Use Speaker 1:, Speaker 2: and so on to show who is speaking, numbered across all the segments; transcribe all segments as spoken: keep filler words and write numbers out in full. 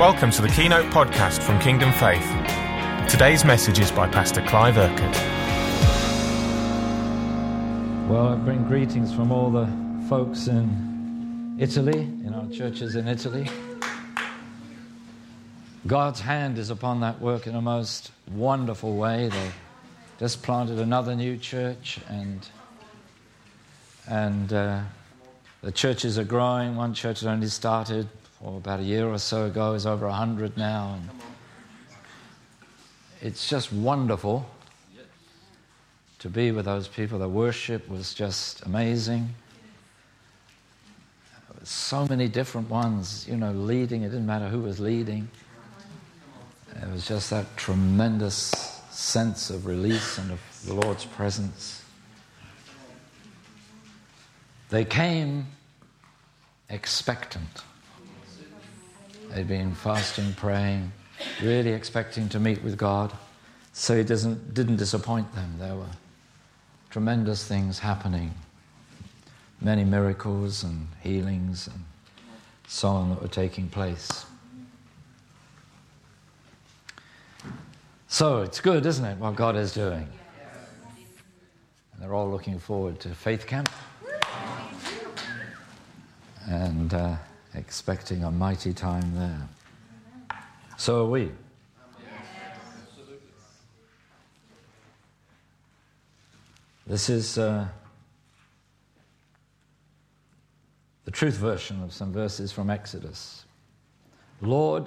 Speaker 1: Welcome to the Keynote podcast from Kingdom Faith. Today's message is by Pastor Clive Urquhart.
Speaker 2: Well, I bring greetings from all the folks in Italy, in our churches in Italy. God's hand is upon that work in a most wonderful way. They just planted another new church, and and uh, the churches are growing. One church has only started or about a year or so ago, is over a hundred now. And it's just wonderful to be with those people. The worship was just amazing. So many different ones, you know, leading. It didn't matter who was leading. It was just that tremendous sense of release and of the Lord's presence. They came expectant. They'd been fasting, praying, really expecting to meet with God. So He doesn't, didn't disappoint them. There were tremendous things happening. Many miracles and healings and so on that were taking place. So it's good, isn't it, what God is doing? And they're all looking forward to Faith Camp. And uh, expecting a mighty time there. So are we. This is uh, the truth version of some verses from Exodus. Lord,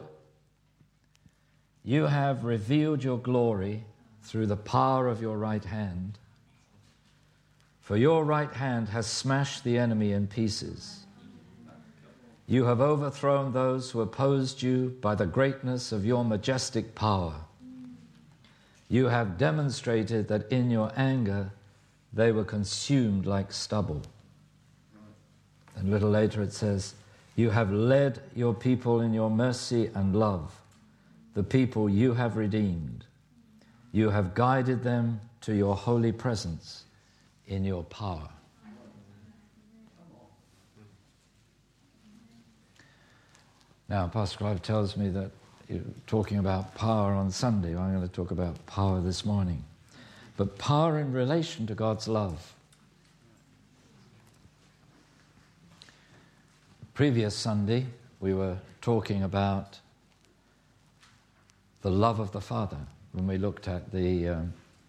Speaker 2: you have revealed your glory through the power of your right hand. For your right hand has smashed the enemy in pieces. You have overthrown those who opposed you by the greatness of your majestic power. You have demonstrated that in your anger they were consumed like stubble. And a little later it says, you have led your people in your mercy and love, the people you have redeemed. You have guided them to your holy presence in your power. Now, Pastor Clive tells me that you're talking about power on Sunday. I'm going to talk about power this morning. But power in relation to God's love. Previous Sunday, we were talking about the love of the Father when we looked at the um,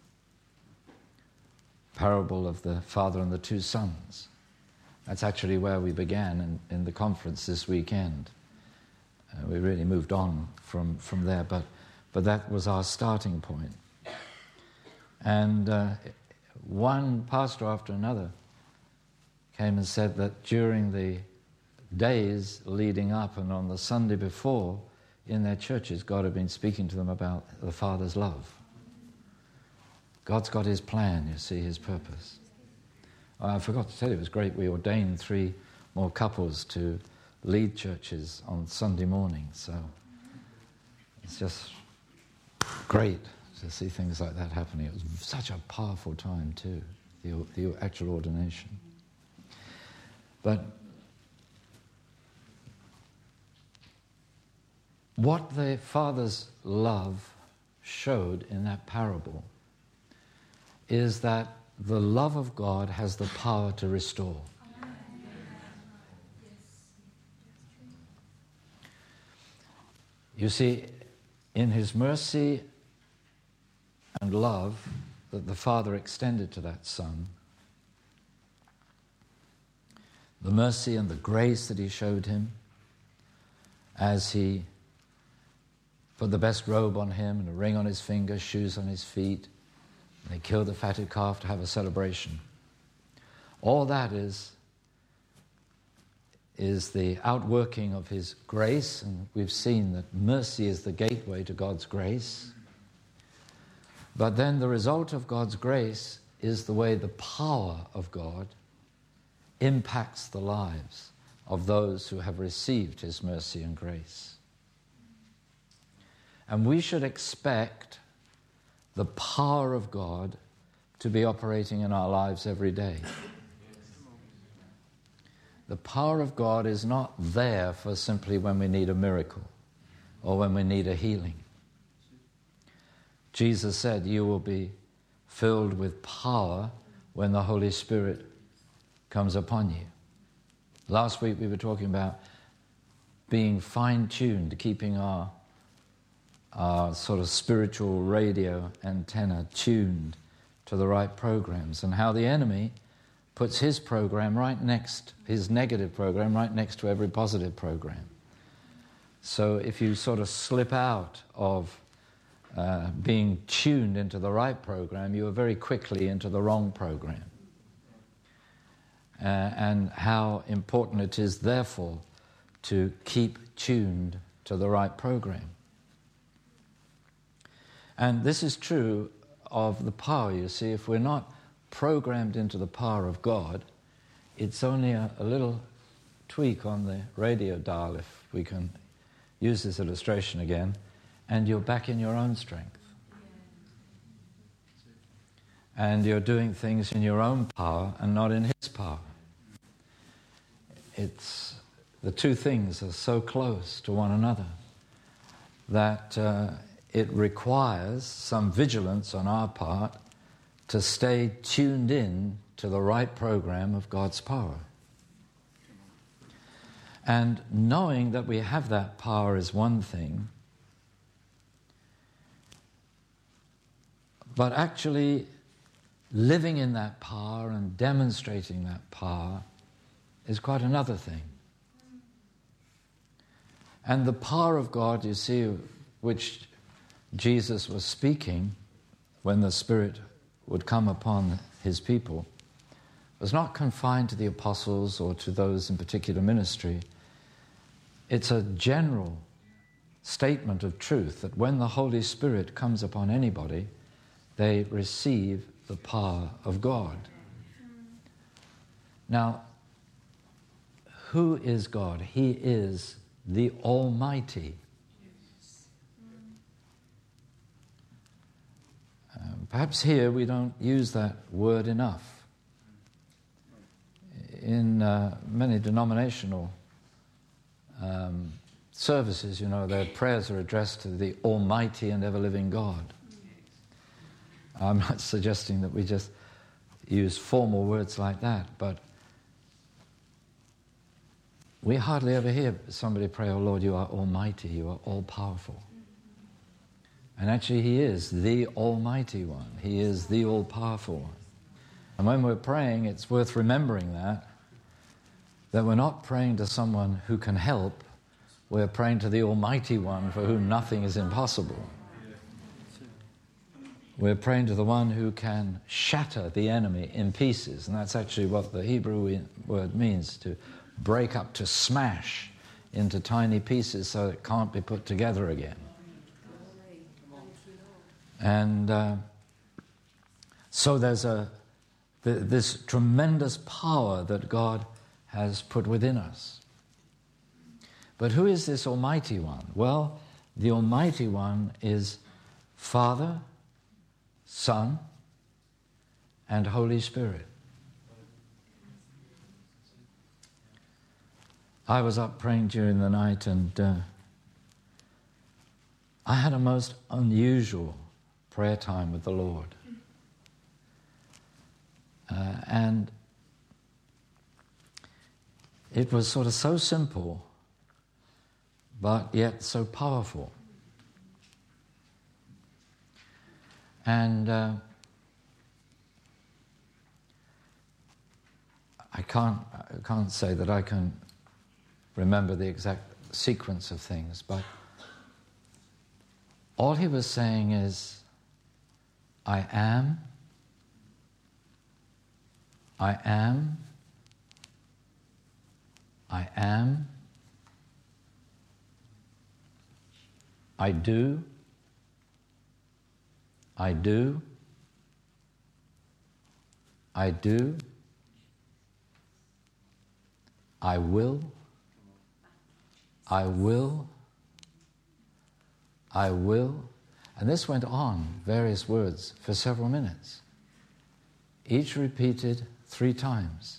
Speaker 2: parable of the Father and the two sons. That's actually where we began in, in the conference this weekend. Uh, we really moved on from, from there, but, but that was our starting point. And uh, one pastor after another came and said that during the days leading up and on the Sunday before, in their churches, God had been speaking to them about the Father's love. God's got His plan, you see, His purpose. I forgot to tell you, it was great. We ordained three more couples to lead churches on Sunday morning, so it's just great to see things like that happening. It was such a powerful time too, the, the actual ordination. But what the Father's love showed in that parable is that the love of God has the power to restore. You see, in His mercy and love that the Father extended to that Son, the mercy and the grace that He showed him as He put the best robe on him and a ring on his finger, shoes on his feet, and they killed the fatted calf to have a celebration. All that is is the outworking of His grace, and we've seen that mercy is the gateway to God's grace. But then the result of God's grace is the way the power of God impacts the lives of those who have received His mercy and grace. And we should expect the power of God to be operating in our lives every day. The power of God is not there for simply when we need a miracle or when we need a healing. Jesus said, you will be filled with power when the Holy Spirit comes upon you. Last week we were talking about being fine-tuned, keeping our, our sort of spiritual radio antenna tuned to the right programs, and how the enemy puts his program right next, his negative program right next to every positive program. So if you sort of slip out of uh, being tuned into the right program, you are very quickly into the wrong program. Uh, and how important it is, therefore, to keep tuned to the right program. And this is true of the power, you see. If we're not programmed into the power of God, it's only a, a little tweak on the radio dial, if we can use this illustration again, and you're back in your own strength. And you're doing things in your own power and not in His power. It's the two things are so close to one another that uh, it requires some vigilance on our part to stay tuned in to the right program of God's power. And knowing that we have that power is one thing, but actually living in that power and demonstrating that power is quite another thing. And the power of God, you see, which Jesus was speaking when the Spirit would come upon His people, was not confined to the apostles or to those in particular ministry. It's a general statement of truth that when the Holy Spirit comes upon anybody, they receive the power of God. Now, who is God? He is the Almighty. Um, perhaps here we don't use that word enough. In uh, many denominational um, services, you know, their prayers are addressed to the Almighty and ever-living God. I'm not suggesting that we just use formal words like that, but we hardly ever hear somebody pray, "Oh Lord, you are almighty, you are all-powerful." And actually He is the Almighty One. He is the all-powerful one. And when we're praying, it's worth remembering that, that we're not praying to someone who can help, we're praying to the Almighty One for whom nothing is impossible. We're praying to the one who can shatter the enemy in pieces, and that's actually what the Hebrew word means, to break up, to smash into tiny pieces so it can't be put together again. And uh, so there's a th- this tremendous power that God has put within us. But who is this Almighty One? Well, the Almighty One is Father, Son, and Holy Spirit. I was up praying during the night, and uh, I had a most unusual prayer time with the Lord. Uh, and it was sort of so simple, but yet so powerful. And uh, I can't, I can't say that I can remember the exact sequence of things, but all he was saying is, I am, I am, I am, I do, I do, I do, I will, I will, I will. And this went on, various words, for several minutes, each repeated three times.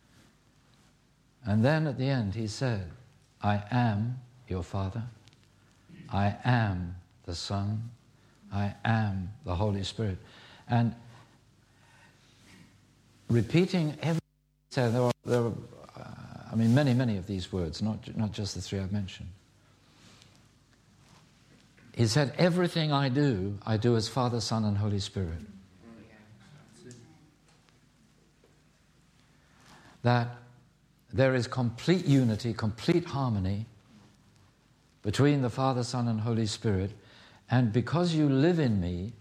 Speaker 2: And then at the end he said, I am your Father, I am the Son. I am the Holy Spirit. And repeating every... So there are, there are uh, I mean, many, many of these words, not, not just the three I've mentioned. He said, everything I do, I do as Father, Son, and Holy Spirit. That there is complete unity, complete harmony between the Father, Son, and Holy Spirit. And because you live in me,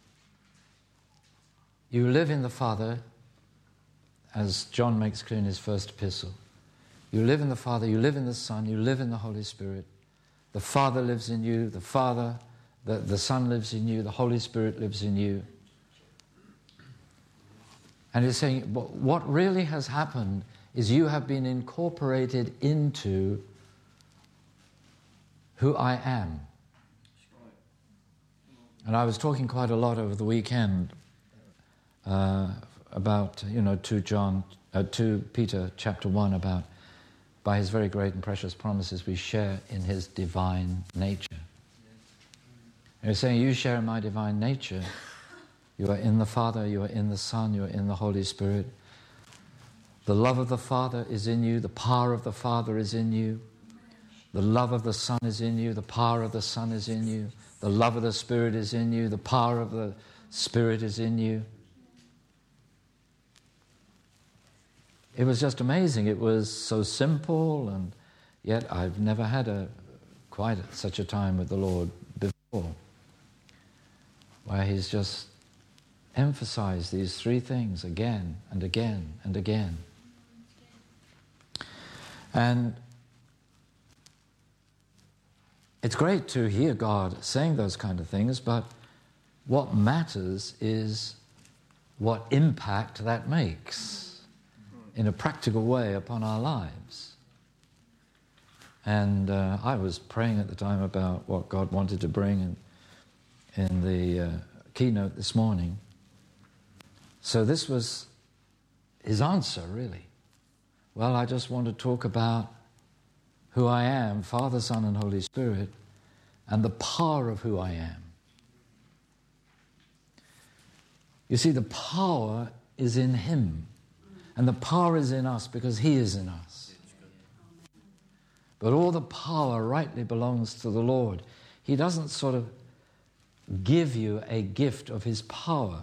Speaker 2: you live in the Father, as John makes clear in his first epistle. You live in the Father, you live in the Son, you live in the Holy Spirit. The Father lives in you, the Father, the, the Son lives in you, the Holy Spirit lives in you. And he's saying, what really has happened is you have been incorporated into who I am. And I was talking quite a lot over the weekend uh, about, you know, two John, uh, two Peter chapter one, about by his very great and precious promises we share in his divine nature. And he's saying, you share in my divine nature. You are in the Father, you are in the Son, you are in the Holy Spirit. The love of the Father is in you, the power of the Father is in you. The love of the Son is in you, the power of the Son is in you. The love of the Spirit is in you, the power of the Spirit is in you. It was just amazing. It was so simple, and yet I've never had a quite such a time with the Lord before, where he's just emphasized these three things again and again and again. And it's great to hear God saying those kind of things, but what matters is what impact that makes in a practical way upon our lives. And uh, I was praying at the time about what God wanted to bring in, in the uh, keynote this morning. So this was his answer, really. Well, I just want to talk about who I am, Father, Son, and Holy Spirit, and the power of who I am. You see, the power is in him, and the power is in us because he is in us. But all the power rightly belongs to the Lord. He doesn't sort of give you a gift of his power.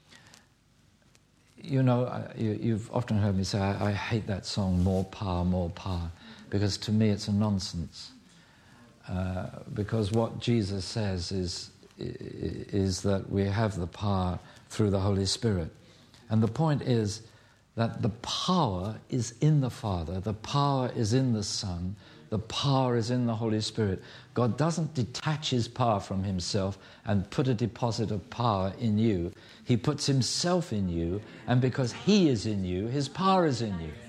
Speaker 2: You know, you, you've often heard me say, I, I hate that song, More Power, More Power, because to me it's a nonsense. Uh, because what Jesus says is, is that we have the power through the Holy Spirit. And the point is that the power is in the Father, the power is in the Son, the power is in the Holy Spirit. God doesn't detach his power from himself and put a deposit of power in you. He puts himself in you, and because he is in you, his power is in you.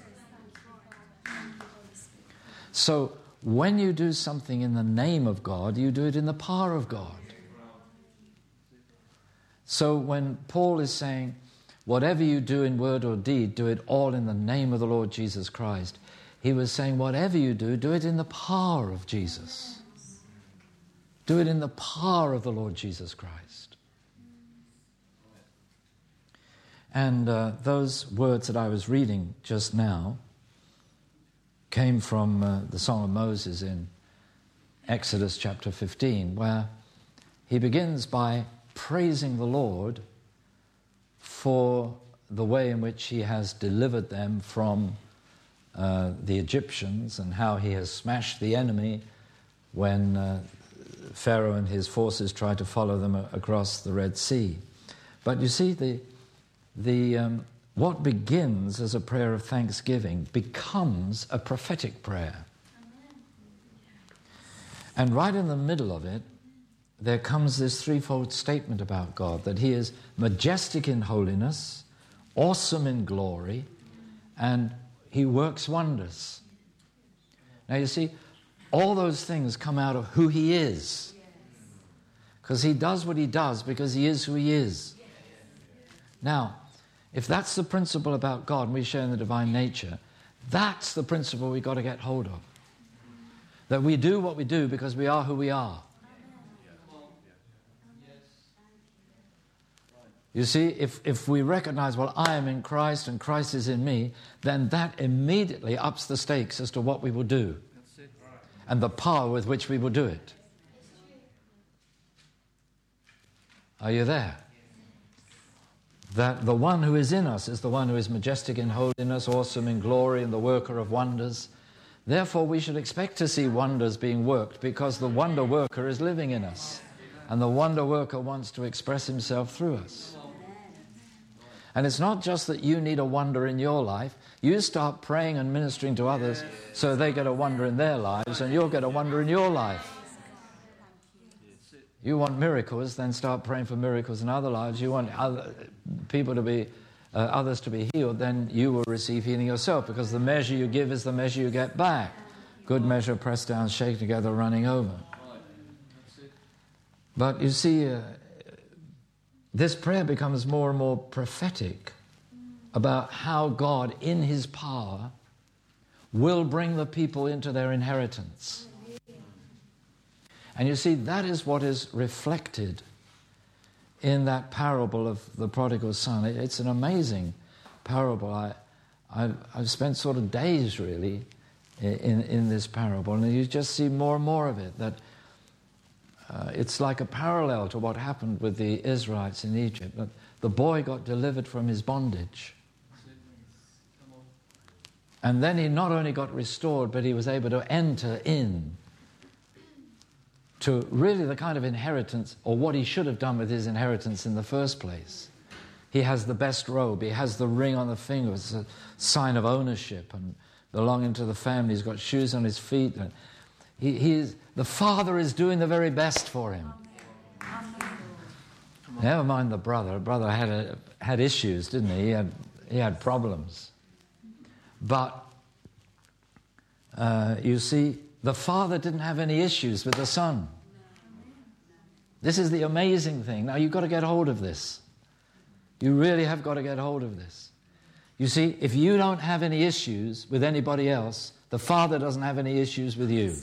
Speaker 2: So when you do something in the name of God, you do it in the power of God. So when Paul is saying, whatever you do in word or deed, do it all in the name of the Lord Jesus Christ, he was saying, whatever you do, do it in the power of Jesus. Do it in the power of the Lord Jesus Christ. And uh, those words that I was reading just now came from uh, the Song of Moses in Exodus chapter fifteen, where he begins by praising the Lord for the way in which he has delivered them from uh, the Egyptians, and how he has smashed the enemy when uh, Pharaoh and his forces tried to follow them a- across the Red Sea. But you see, the the um, what begins as a prayer of thanksgiving becomes a prophetic prayer. And right in the middle of it, there comes this threefold statement about God, that he is majestic in holiness, awesome in glory, and he works wonders. Now you see, all those things come out of who he is. Because he does what he does because he is who he is. Now, if that's the principle about God, and we share in the divine nature, that's the principle we've got to get hold of. That we do what we do because we are who we are. You see, if, if we recognize, well, I am in Christ and Christ is in me, then that immediately ups the stakes as to what we will do and the power with which we will do it. Are you there? That the one who is in us is the one who is majestic in holiness, awesome in glory, and the worker of wonders. Therefore, we should expect to see wonders being worked because the wonder worker is living in us. And the wonder worker wants to express himself through us. And it's not just that you need a wonder in your life. You start praying and ministering to others so they get a wonder in their lives and you'll get a wonder in your life. You want miracles, then start praying for miracles in other lives. You want other people to be, uh, others to be healed, then you will receive healing yourself because the measure you give is the measure you get back. Good measure, pressed down, shaken together, running over. But you see, uh, this prayer becomes more and more prophetic about how God, in his power, will bring the people into their inheritance. And you see, that is what is reflected in that parable of the prodigal son. It's an amazing parable. I, I've, I've spent sort of days, really, in, in this parable. And you just see more and more of it, that Uh, it's like a parallel to what happened with the Israelites in Egypt. That the boy got delivered from his bondage. And then he not only got restored, but he was able to enter in to really the kind of inheritance, or what he should have done with his inheritance in the first place. He has the best robe. He has the ring on the finger. It's a sign of ownership and belonging to the family. He's got shoes on his feet. And he, he is, the Father is doing the very best for him. Never mind the brother. The brother had a, had issues, didn't he? He had, he had problems. But uh, you see, the Father didn't have any issues with the Son. This is the amazing thing. Now, you've got to get hold of this. You really have got to get hold of this. You see, if you don't have any issues with anybody else, the Father doesn't have any issues with you.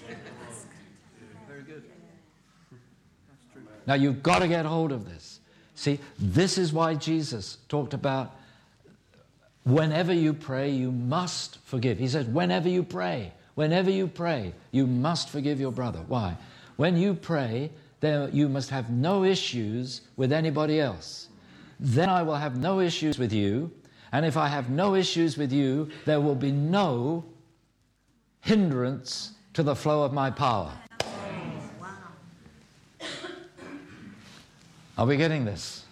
Speaker 3: Very good.
Speaker 2: Now, you've got to get hold of this. See, this is why Jesus talked about whenever you pray, you must forgive. He said, whenever you pray, whenever you pray, you must forgive your brother. Why? When you pray, there you must have no issues with anybody else. Then I will have no issues with you. And if I have no issues with you, there will be no hindrance to the flow of my power. Are we getting this?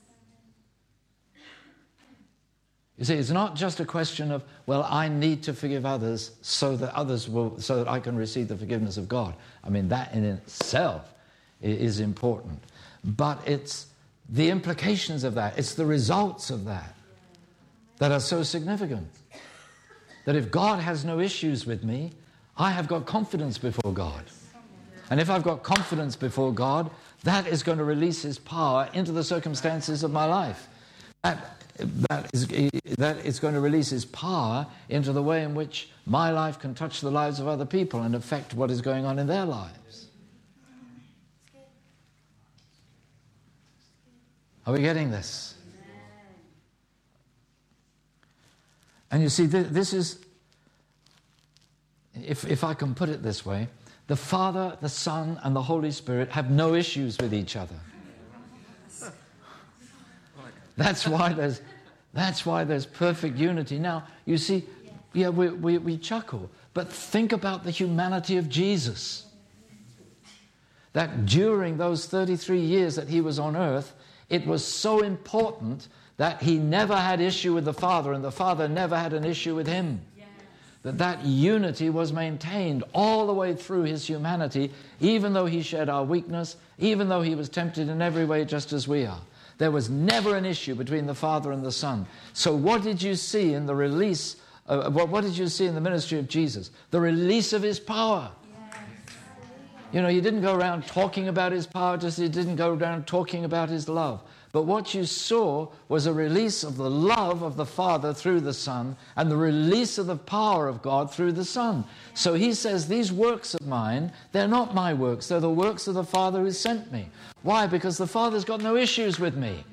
Speaker 2: You see, it's not just a question of, well, I need to forgive others so that others will, so that I can receive the forgiveness of God. I mean, that in itself is important. But it's the implications of that, it's the results of that that are so significant. That if God has no issues with me, I have got confidence before God. And if I've got confidence before God, that is going to release His power into the circumstances of my life. That That is, that is going to release His power into the way in which my life can touch the lives of other people and affect what is going on in their lives. Are we getting this? And you see, this is, if, if I can put it this way, the Father, the Son, and the Holy Spirit have no issues with each other. That's why there's, that's why there's perfect unity. Now, you see, yeah, we, we, we chuckle, but think about the humanity of Jesus. That during those thirty-three years that He was on earth, it was so important that He never had issue with the Father, and the Father never had an issue with Him. Yes. That that unity was maintained all the way through His humanity, even though He shared our weakness, even though He was tempted in every way just as we are. There was never an issue between the Father and the Son. So what did you see in the release, uh, what, what did you see in the ministry of Jesus? The release of His power. Yes. You know, He didn't go around talking about His power, just He didn't go around talking about His love. But what you saw was a release of the love of the Father through the Son and the release of the power of God through the Son. So he says, these works of mine, they're not my works. They're the works of the Father who sent me. Why? Because the Father's got no issues with me.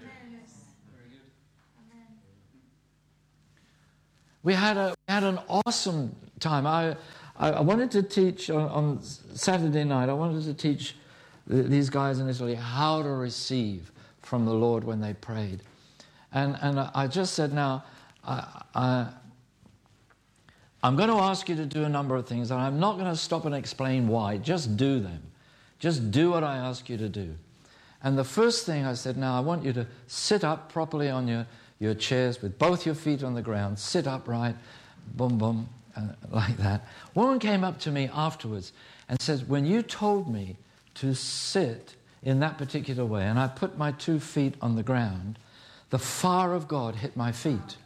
Speaker 2: We had a we had an awesome time. I I, I wanted to teach on, on Saturday night. I wanted to teach th- these guys in Italy how to receive from the Lord when they prayed, and and I just said, now I, I I'm going to ask you to do a number of things, and I'm not going to stop and explain why. Just do them. Just do what I ask you to do. And the first thing I said, now I want you to sit up properly on your your chairs with both your feet on the ground, sit upright, boom, boom, uh, like that. Woman came up to me afterwards and said, when you told me to sit in that particular way, and I put my two feet on the ground, the fire of God hit my feet.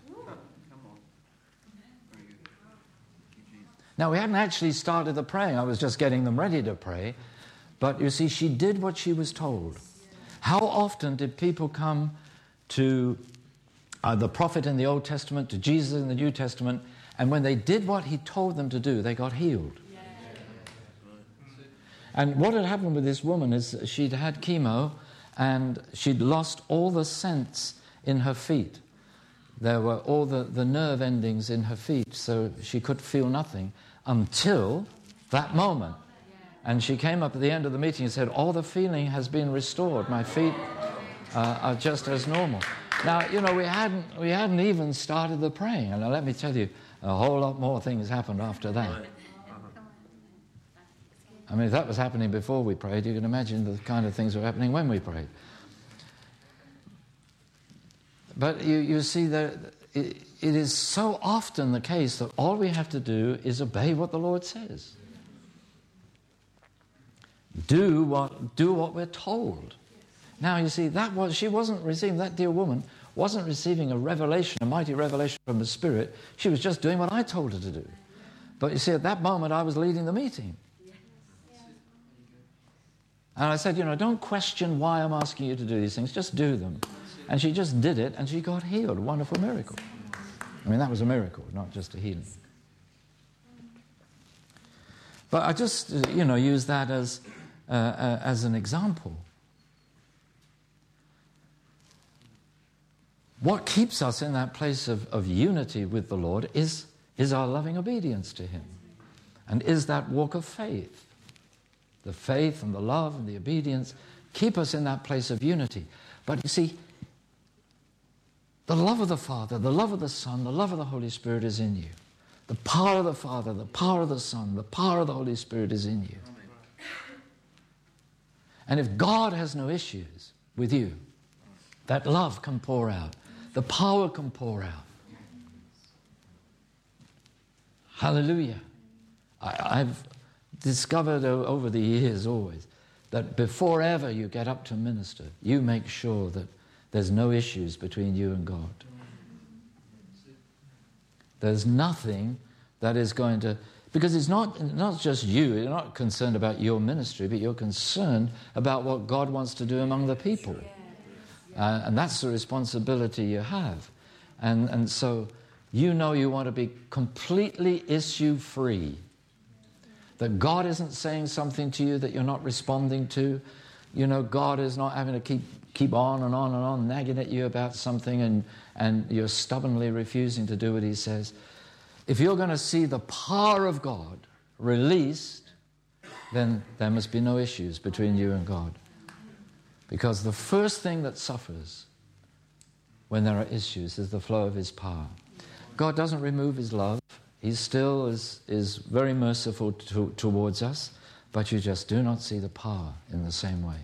Speaker 2: Now, we hadn't actually started the praying. I was just getting them ready to pray. But you see, she did what she was told. How often did people come to Uh, the prophet in the Old Testament, to Jesus in the New Testament, and when they did what he told them to do, they got healed. Yeah. And what had happened with this woman is she'd had chemo and she'd lost all the sense in her feet. There were all the, the nerve endings in her feet, so she could feel nothing until that moment. And she came up at the end of the meeting and said, all the feeling has been restored. My feet uh, are just as normal. Now, you know, we hadn't we hadn't even started the praying. And let me tell you, a whole lot more things happened after that. I mean, if that was happening before we prayed, you can imagine the kind of things were happening when we prayed. But you, you see that it, it is so often the case that all we have to do is obey what the Lord says. Do what do what we're told. Now, you see, that was she wasn't receiving, that dear woman wasn't receiving a revelation, a mighty revelation from the Spirit. She was just doing what I told her to do. But you see, at that moment, I was leading the meeting. And I said, you know, don't question why I'm asking you to do these things. Just do them. And she just did it, and she got healed. A wonderful miracle. I mean, that was a miracle, not just a healing. But I just, you know, use that as, uh, uh, as an example. What keeps us in that place of, of unity with the Lord is, is our loving obedience to Him. And is that walk of faith. The faith and the love and the obedience keep us in that place of unity. But you see, the love of the Father, the love of the Son, the love of the Holy Spirit is in you. The power of the Father, the power of the Son, the power of the Holy Spirit is in you. And if God has no issues with you, that love can pour out. The power can pour out. Hallelujah. I, I've discovered over the years always that before ever you get up to minister, you make sure that there's no issues between you and God. There's nothing that is going to... Because it's not, not just you, you're not concerned about your ministry, but you're concerned about what God wants to do among the people. Uh, and that's the responsibility you have. And, and so you know you want to be completely issue-free. That God isn't saying something to you that you're not responding to. You know, God is not having to keep keep on and on and on nagging at you about something and, and you're stubbornly refusing to do what He says. If you're going to see the power of God released, then there must be no issues between you and God. Because the first thing that suffers when there are issues is the flow of His power. God doesn't remove His love. He still is, is very merciful to, towards us, but you just do not see the power in the same way.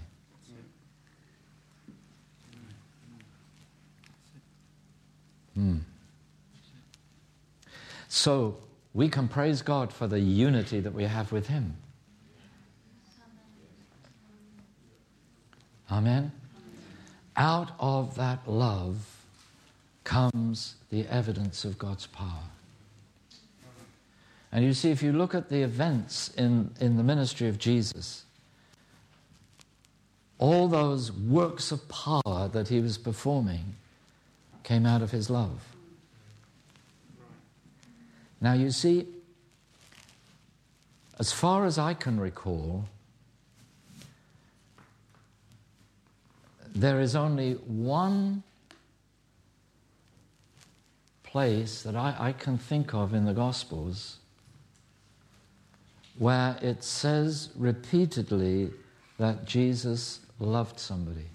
Speaker 2: Hmm. So we can praise God for the unity that we have with Him. Amen? Out of that love comes the evidence of God's power. And you see, if you look at the events in, in the ministry of Jesus, all those works of power that he was performing came out of his love. Now you see, as far as I can recall, there is only one place that I, I can think of in the Gospels where it says repeatedly that Jesus loved somebody.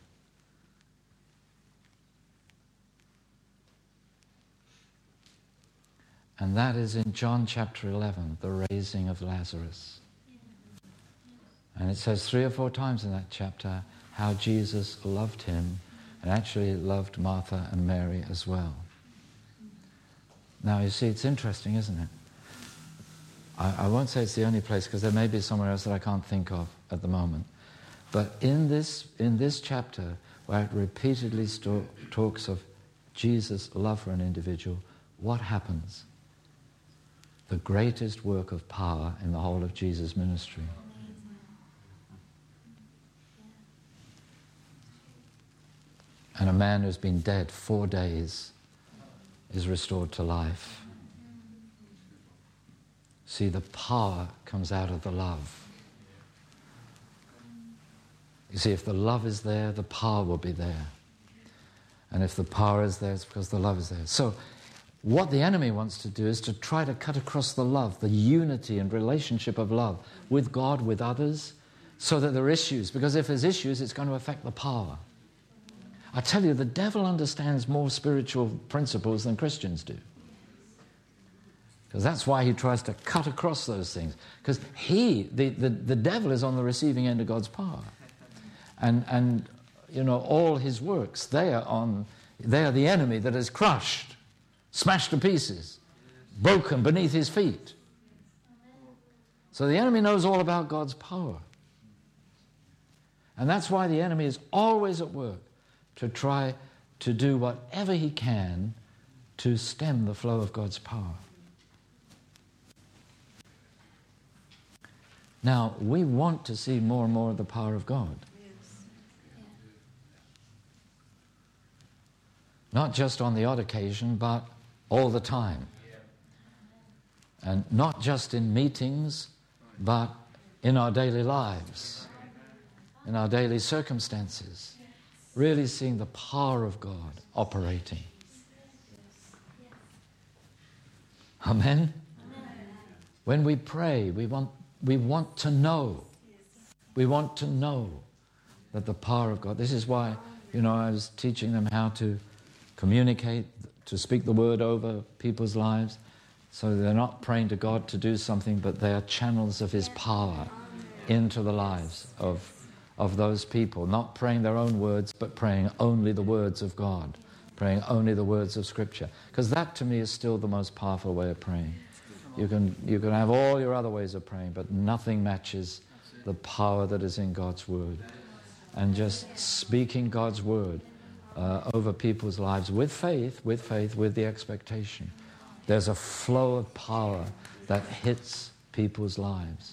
Speaker 2: And that is in John chapter eleven, the raising of Lazarus. And it says three or four times in that chapter how Jesus loved him, and actually loved Martha and Mary as well. Now you see, it's interesting, isn't it? I, I won't say it's the only place, because there may be somewhere else that I can't think of at the moment. But in this, in this chapter, where it repeatedly sto- talks of Jesus' love for an individual, what happens? The greatest work of power in the whole of Jesus' ministry. And a man who's been dead four days is restored to life. See, the power comes out of the love. You see, if the love is there, the power will be there. And if the power is there, it's because the love is there. So, what the enemy wants to do is to try to cut across the love, the unity and relationship of love with God, with others, so that there are issues. Because if there's issues, it's going to affect the power. I tell you, the devil understands more spiritual principles than Christians do. Because that's why he tries to cut across those things. Because he, the, the, the devil is on the receiving end of God's power. And, and, you know, all his works, they are on, they are the enemy that is crushed, smashed to pieces, broken beneath his feet. So the enemy knows all about God's power. And that's why the enemy is always at work to try to do whatever he can to stem the flow of God's power. Now, we want to see more and more of the power of God. Not just on the odd occasion, but all the time. And not just in meetings, but in our daily lives, in our daily circumstances. Really seeing the power of God operating. Amen? When we pray, we want, we want to know. We want to know that the power of God. This is why, you know, I was teaching them how to communicate, to speak the word over people's lives, so they're not praying to God to do something, but they are channels of His power into the lives of, of those people, not praying their own words, but praying only the words of God, praying only the words of Scripture. Because that, to me, is still the most powerful way of praying. You can, you can have all your other ways of praying, but nothing matches the power that is in God's Word. And just speaking God's Word uh, over people's lives with faith, with faith, with the expectation. There's a flow of power that hits people's lives.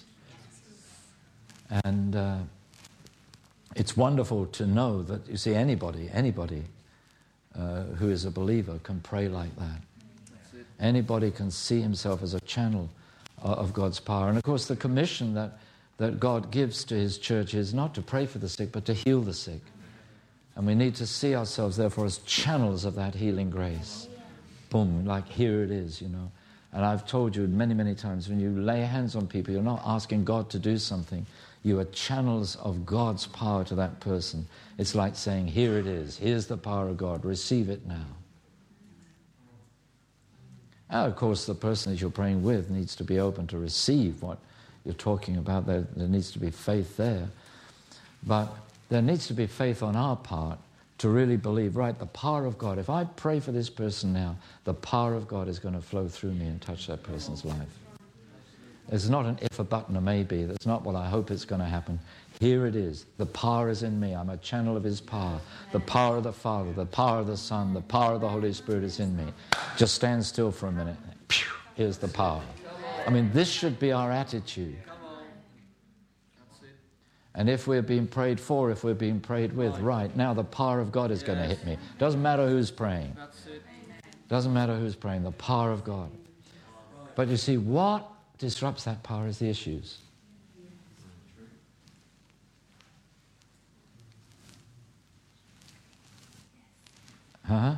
Speaker 2: And uh, it's wonderful to know that, you see, anybody, anybody uh, who is a believer can pray like that. Anybody can see himself as a channel uh, of God's power. And of course, the commission that, that God gives to His church is not to pray for the sick, but to heal the sick. And we need to see ourselves, therefore, as channels of that healing grace. Boom, like here it is, you know. And I've told you many, many times, when you lay hands on people, you're not asking God to do something. You are channels of God's power to that person. It's like saying, here it is. Here's the power of God. Receive it now. And of course, the person that you're praying with needs to be open to receive what you're talking about. There, there needs to be faith there. But there needs to be faith on our part to really believe, right, the power of God. If I pray for this person now, the power of God is going to flow through me and touch that person's life. It's not an if, a but, and a maybe. That's not what I hope it's going to happen. Here it is. The power is in me. I'm a channel of His power. The power of the Father, the power of the Son, the power of the Holy Spirit is in me. Just stand still for a minute. Pew, here's the power. I mean, this should be our attitude. And if we're being prayed for, if we're being prayed with, right, now the power of God is yes. going to hit me. Doesn't matter who's praying.
Speaker 3: That's it.
Speaker 2: Doesn't matter who's praying, the power of God. But you see, what disrupts that power is the issues. Huh?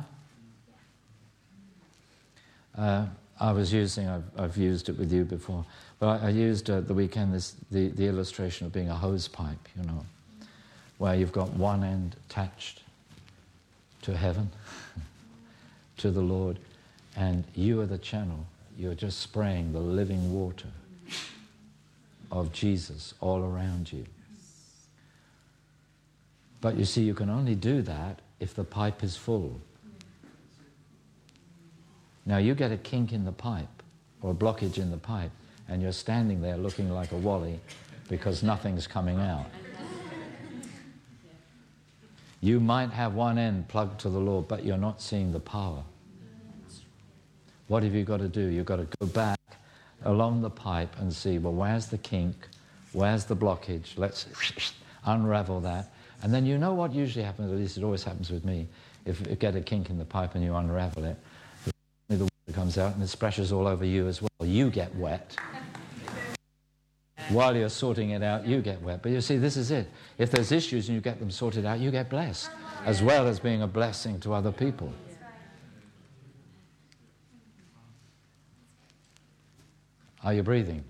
Speaker 2: Uh, I was using, I've, I've used it with you before, but I, I used uh, the weekend this, the, the illustration of being a hose pipe, you know, where you've got one end attached to heaven, to the Lord, and you are the channel. You're just spraying the living water of Jesus all around you. But you see, you can only do that if the pipe is full. Now you get a kink in the pipe or a blockage in the pipe and you're standing there looking like a wally because nothing's coming out. You might have one end plugged to the Lord, but you're not seeing the power. What have you got to do? You've got to go back along the pipe and see, well, where's the kink? Where's the blockage? Let's unravel that. And then you know what usually happens, at least it always happens with me. If you get a kink in the pipe and you unravel it, the water comes out and it splashes all over you as well. You get wet. While you're sorting it out, you get wet. But you see, this is it. If there's issues and you get them sorted out, you get blessed, as well as being a blessing to other people. Are you breathing?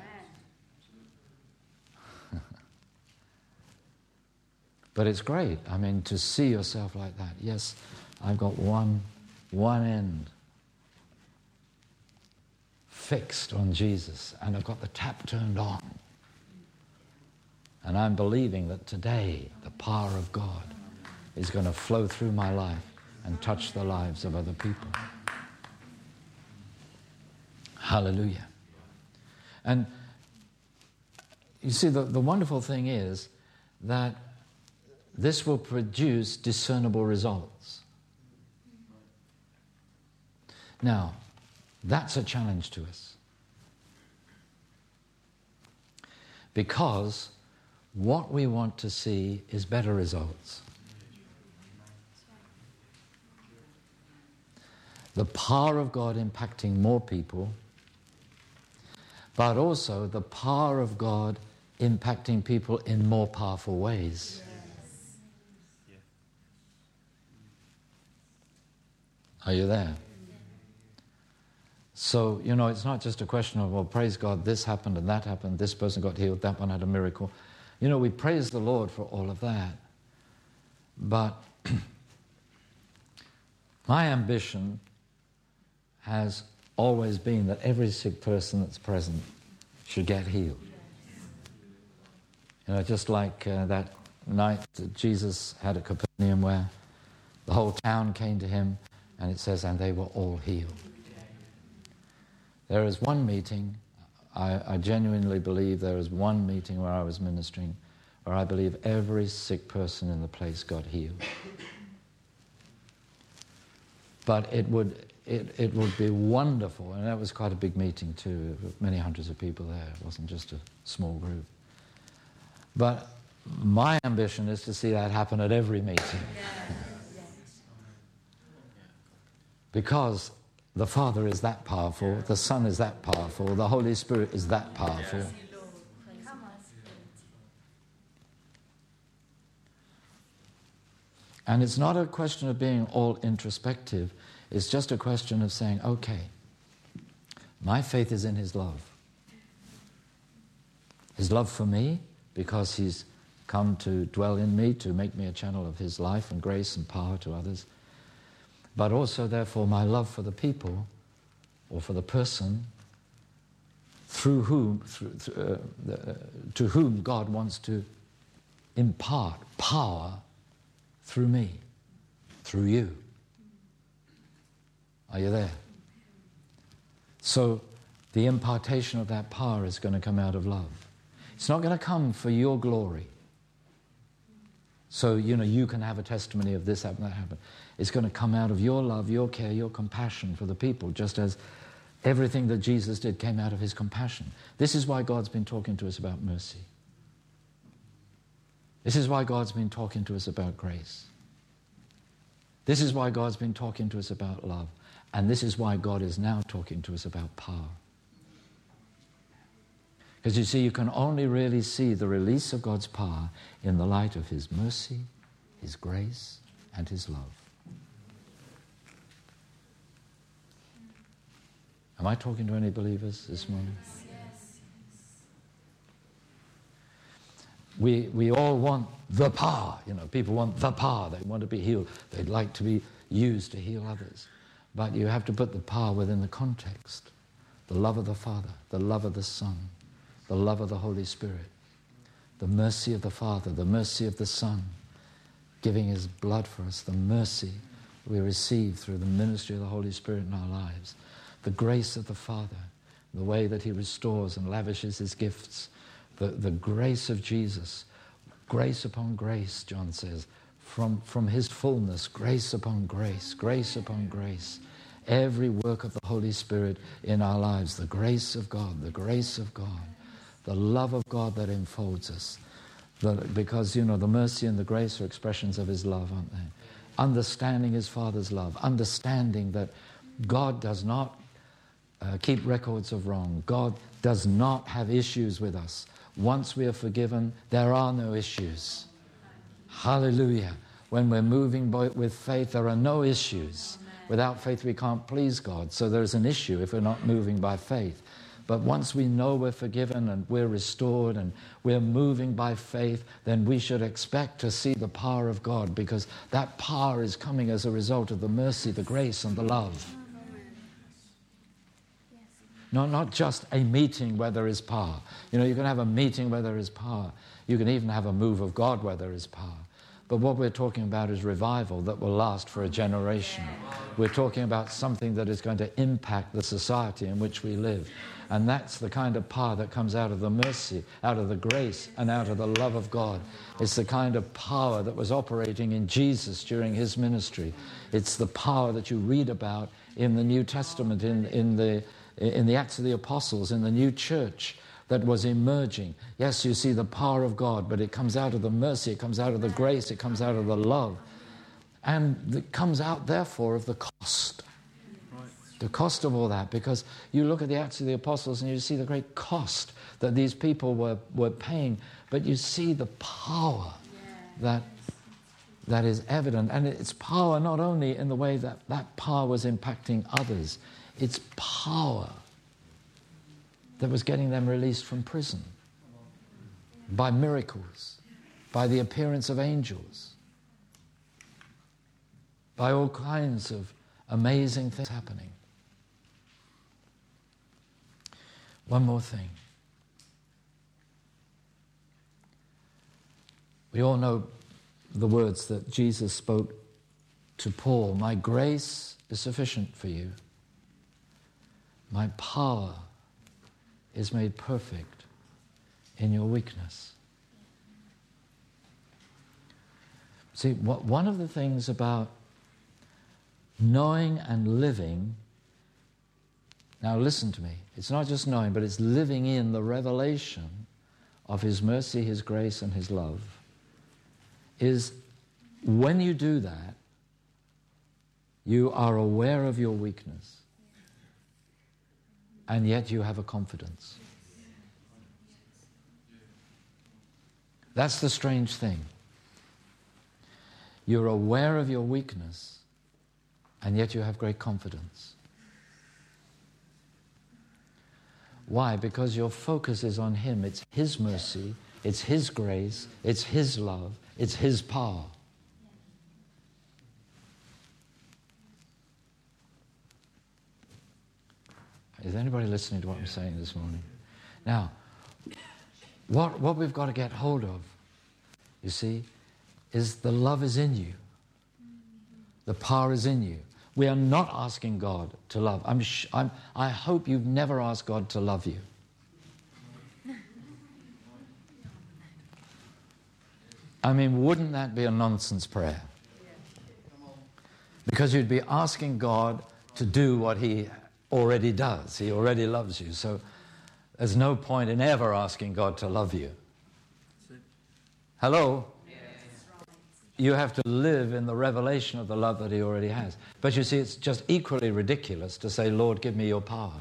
Speaker 2: But it's great. I mean, to see yourself like that. Yes, I've got one, one end fixed on Jesus, and I've got the tap turned on. And I'm believing that today the power of God is going to flow through my life and touch the lives of other people. Hallelujah. And you see, the, the wonderful thing is that this will produce discernible results. Now, that's a challenge to us. Because what we want to see is better results. The power of God impacting more people, but also the power of God impacting people in more powerful ways. Are you there? So, you know, it's not just a question of, well, praise God, this happened and that happened, this person got healed, that one had a miracle. You know, we praise the Lord for all of that. But my ambition has always been that every sick person that's present should get healed. You know, just like uh, that night that Jesus had at Capernaum where the whole town came to him, and it says, and they were all healed. There is one meeting, I, I genuinely believe there is one meeting where I was ministering, where I believe every sick person in the place got healed. But it would, it, it would be wonderful, and that was quite a big meeting too, many hundreds of people there, it wasn't just a small group. But my ambition is to see that happen at every meeting. Because the Father is that powerful, the Son is that powerful, the Holy Spirit is that powerful. And it's not a question of being all introspective, it's just a question of saying, okay, my faith is in His love. His love for me, because He's come to dwell in me, to make me a channel of His life and grace and power to others. But also, therefore, my love for the people, or for the person, through whom, through, uh, the, uh, to whom God wants to impart power through me, through you. Are you there? So, the impartation of that power is going to come out of love. It's not going to come for your glory. So, you know, you can have a testimony of this happened, that happened. It's going to come out of your love, your care, your compassion for the people, just as everything that Jesus did came out of His compassion. This is why God's been talking to us about mercy. This is why God's been talking to us about grace. This is why God's been talking to us about love. And this is why God is now talking to us about power. Because you see, you can only really see the release of God's power in the light of His mercy, His grace, and His love. Am I talking to any believers this morning? We, we all want the power. You know, people want the power. They want to be healed. They'd like to be used to heal others. But you have to put the power within the context. The love of the Father, the love of the Son, the love of the Holy Spirit, the mercy of the Father, the mercy of the Son, giving His blood for us, the mercy we receive through the ministry of the Holy Spirit in our lives, the grace of the Father, the way that He restores and lavishes His gifts, the, the grace of Jesus, grace upon grace, John says, from, from His fullness, grace upon grace, grace upon grace. Every work of the Holy Spirit in our lives, the grace of God, the grace of God, the love of God that enfolds us. The, because, you know, the mercy and the grace are expressions of His love, aren't they? Understanding His Father's love, understanding that God does not uh, keep records of wrong. God does not have issues with us. Once we are forgiven, there are no issues. Hallelujah. When we're moving by, with faith, there are no issues. Without faith, we can't please God. So there's an issue if we're not moving by faith. But once we know we're forgiven and we're restored and we're moving by faith, then we should expect to see the power of God, because that power is coming as a result of the mercy, the grace, and the love. No, not just a meeting where there is power. You know, you can have a meeting where there is power. You can even have a move of God where there is power. But what we're talking about is revival that will last for a generation. We're talking about something that is going to impact the society in which we live. And that's the kind of power that comes out of the mercy, out of the grace, and out of the love of God. It's the kind of power that was operating in Jesus during His ministry. It's the power that you read about in the New Testament, in, in, the, in the Acts of the Apostles, in the new church that was emerging. Yes, you see the power of God, but it comes out of the mercy, it comes out of the grace, it comes out of the love. And it comes out, therefore, of the cost. The cost of all that, because you look at the Acts of the Apostles and you see the great cost that these people were, were paying, but you see the power that, that is evident. And it's power not only in the way that that power was impacting others, it's power that was getting them released from prison by miracles, by the appearance of angels, by all kinds of amazing things happening. One more thing. We all know the words that Jesus spoke to Paul. My grace is sufficient for you. My power is made perfect in your weakness. See, what, one of the things about knowing and living, now listen to me, it's not just knowing, but it's living in the revelation of His mercy, His grace, and His love, is when you do that, you are aware of your weakness, and yet you have a confidence. That's the strange thing. You're aware of your weakness, and yet you have great confidence. Why? Because your focus is on Him. It's His mercy, it's His grace, it's His love, it's His power. Is anybody listening to what I'm saying this morning? Now, what, what we've got to get hold of, you see, is the love is in you. The power is in you. We are not asking God to love. I'm, sh- I'm, I hope you've never asked God to love you. I mean, wouldn't that be a nonsense prayer? Because you'd be asking God to do what He already does. He already loves you. So there's no point in ever asking God to love you. Hello? You have to live in the revelation of the love that he already has. But you see, it's just equally ridiculous to say, Lord, give me your power.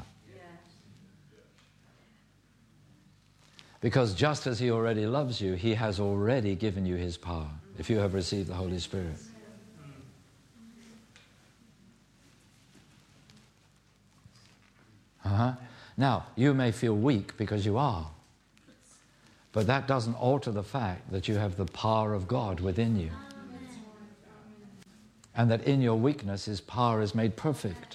Speaker 2: Because just as he already loves you, he has already given you his power, if you have received the Holy Spirit. Uh-huh. Now, you may feel weak because you are, but that doesn't alter the fact that you have the power of God within you. And that in your weakness, his power is made perfect.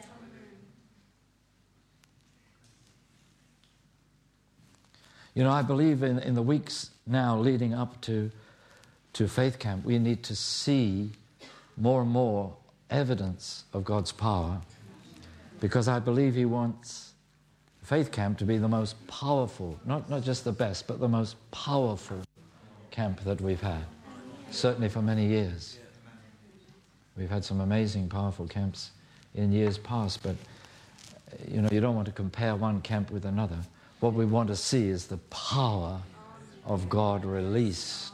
Speaker 2: You know, I believe in, in the weeks now leading up to, to Faith Camp, we need to see more and more evidence of God's power, because I believe he wants Faith Camp to be the most powerful, not, not just the best, but the most powerful camp that we've had, certainly for many years. We've had some amazing, powerful camps in years past, but you know, you don't want to compare one camp with another. What we want to see is the power of God released.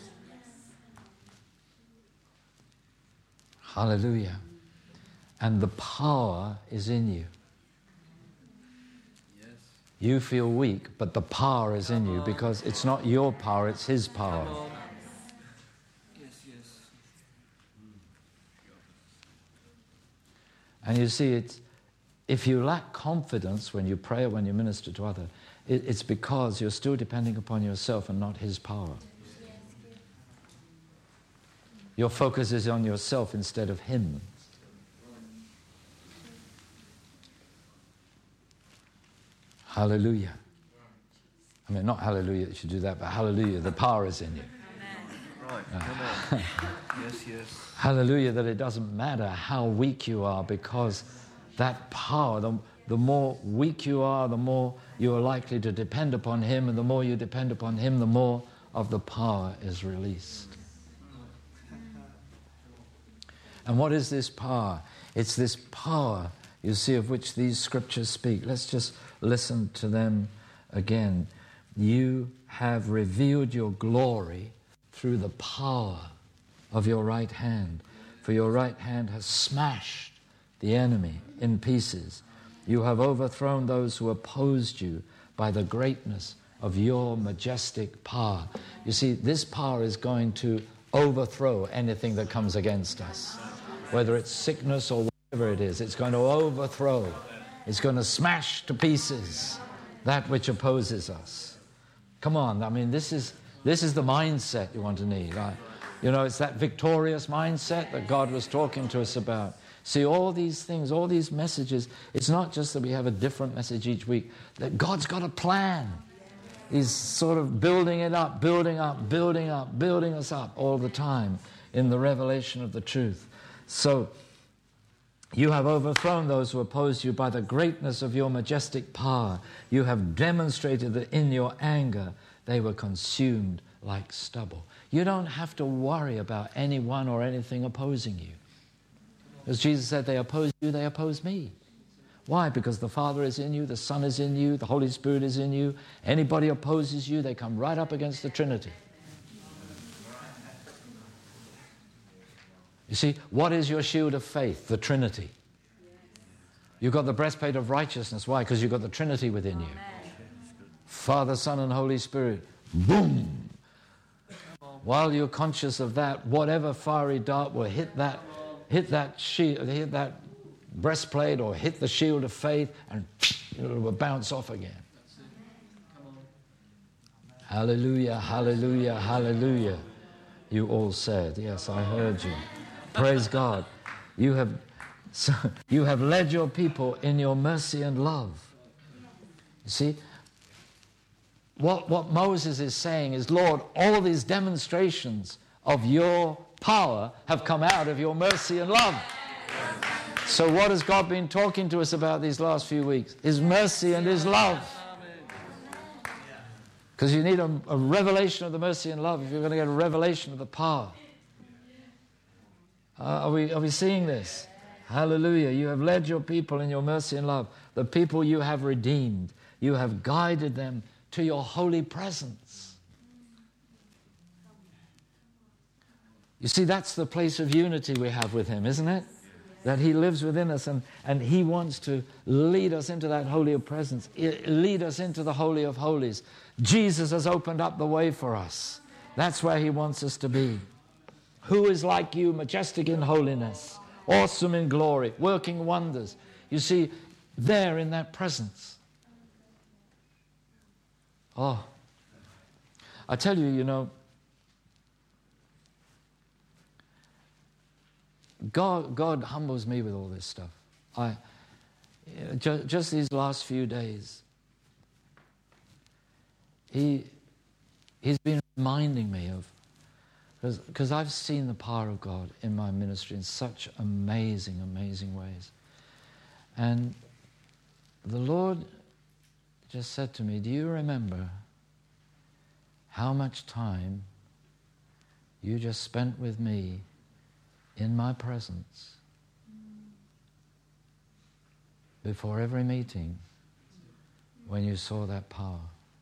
Speaker 2: Hallelujah. And the power is in you. You feel weak, but the power is in you, because it's not your power, it's his power. And you see, it's, if you lack confidence when you pray or when you minister to others, it, it's because you're still depending upon yourself and not his power. Your focus is on yourself instead of him. Hallelujah. I mean, not hallelujah, you should do that, but hallelujah, the power is in you.
Speaker 3: Right, come on. Yes, yes.
Speaker 2: Hallelujah, that it doesn't matter how weak you are, because that power, the, the more weak you are, the more you are likely to depend upon him, and the more you depend upon him, the more of the power is released. And what is this power? It's this power, you see, of which these scriptures speak. Let's just listen to them again. You have revealed your glory through the power of your right hand. For your right hand has smashed the enemy in pieces. You have overthrown those who opposed you by the greatness of your majestic power. You see, this power is going to overthrow anything that comes against us. Whether it's sickness or whatever it is, it's going to overthrow. It's going to smash to pieces that which opposes us. Come on, I mean, this is this is the mindset you want to need. Right? You know, it's that victorious mindset that God was talking to us about. See, all these things, all these messages, it's not just that we have a different message each week, that God's got a plan. He's sort of building it up, building up, building up, building us up all the time in the revelation of the truth. So, you have overthrown those who opposed you by the greatness of your majestic power. You have demonstrated that in your anger they were consumed like stubble. You don't have to worry about anyone or anything opposing you. As Jesus said, they oppose you, they oppose me. Why? Because the Father is in you, the Son is in you, the Holy Spirit is in you. Anybody opposes you, they come right up against the Trinity. You see, what is your shield of faith? The Trinity. You've got the breastplate of righteousness. Why? Because you've got the Trinity within you. Father, Son, and Holy Spirit. Boom! While you're conscious of that, whatever fiery dart will hit that, hit that shield, hit that breastplate, or hit the shield of faith, and it will bounce off again. Hallelujah, hallelujah, hallelujah. You all said, yes, I heard you. Praise God. You have, so, you have led your people in your mercy and love. You see, what, what Moses is saying is, Lord, all these demonstrations of your power have come out of your mercy and love. So what has God been talking to us about these last few weeks? His mercy and his love. Because you need a, a revelation of the mercy and love if you're going to get a revelation of the power. Uh, are we, are we seeing this? Hallelujah. You have led your people in your mercy and love. The people you have redeemed. You have guided them to your holy presence. You see, that's the place of unity we have with him, isn't it? That he lives within us, and, and he wants to lead us into that holy of presence, lead us into the Holy of Holies. Jesus has opened up the way for us. That's where he wants us to be. Who is like you, majestic in holiness, awesome in glory, working wonders? You see, there in that presence. Oh, I tell you, you know, God, God humbles me with all this stuff. I, just, just these last few days, He, He's been reminding me of, because I've seen the power of God in my ministry in such amazing, amazing ways. And the Lord just said to me, do you remember how much time you just spent with me in my presence before every meeting when you saw that power?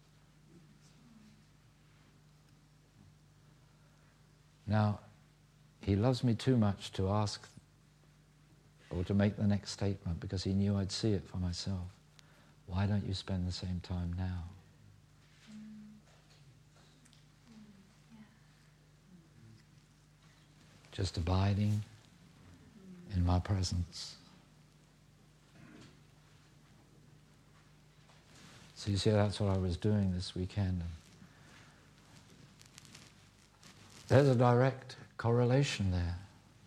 Speaker 2: Now, he loves me too much to ask or to make the next statement, because he knew I'd see it for myself. Why don't you spend the same time now? Just abiding in my presence. So you see, that's what I was doing this weekend. There's a direct correlation there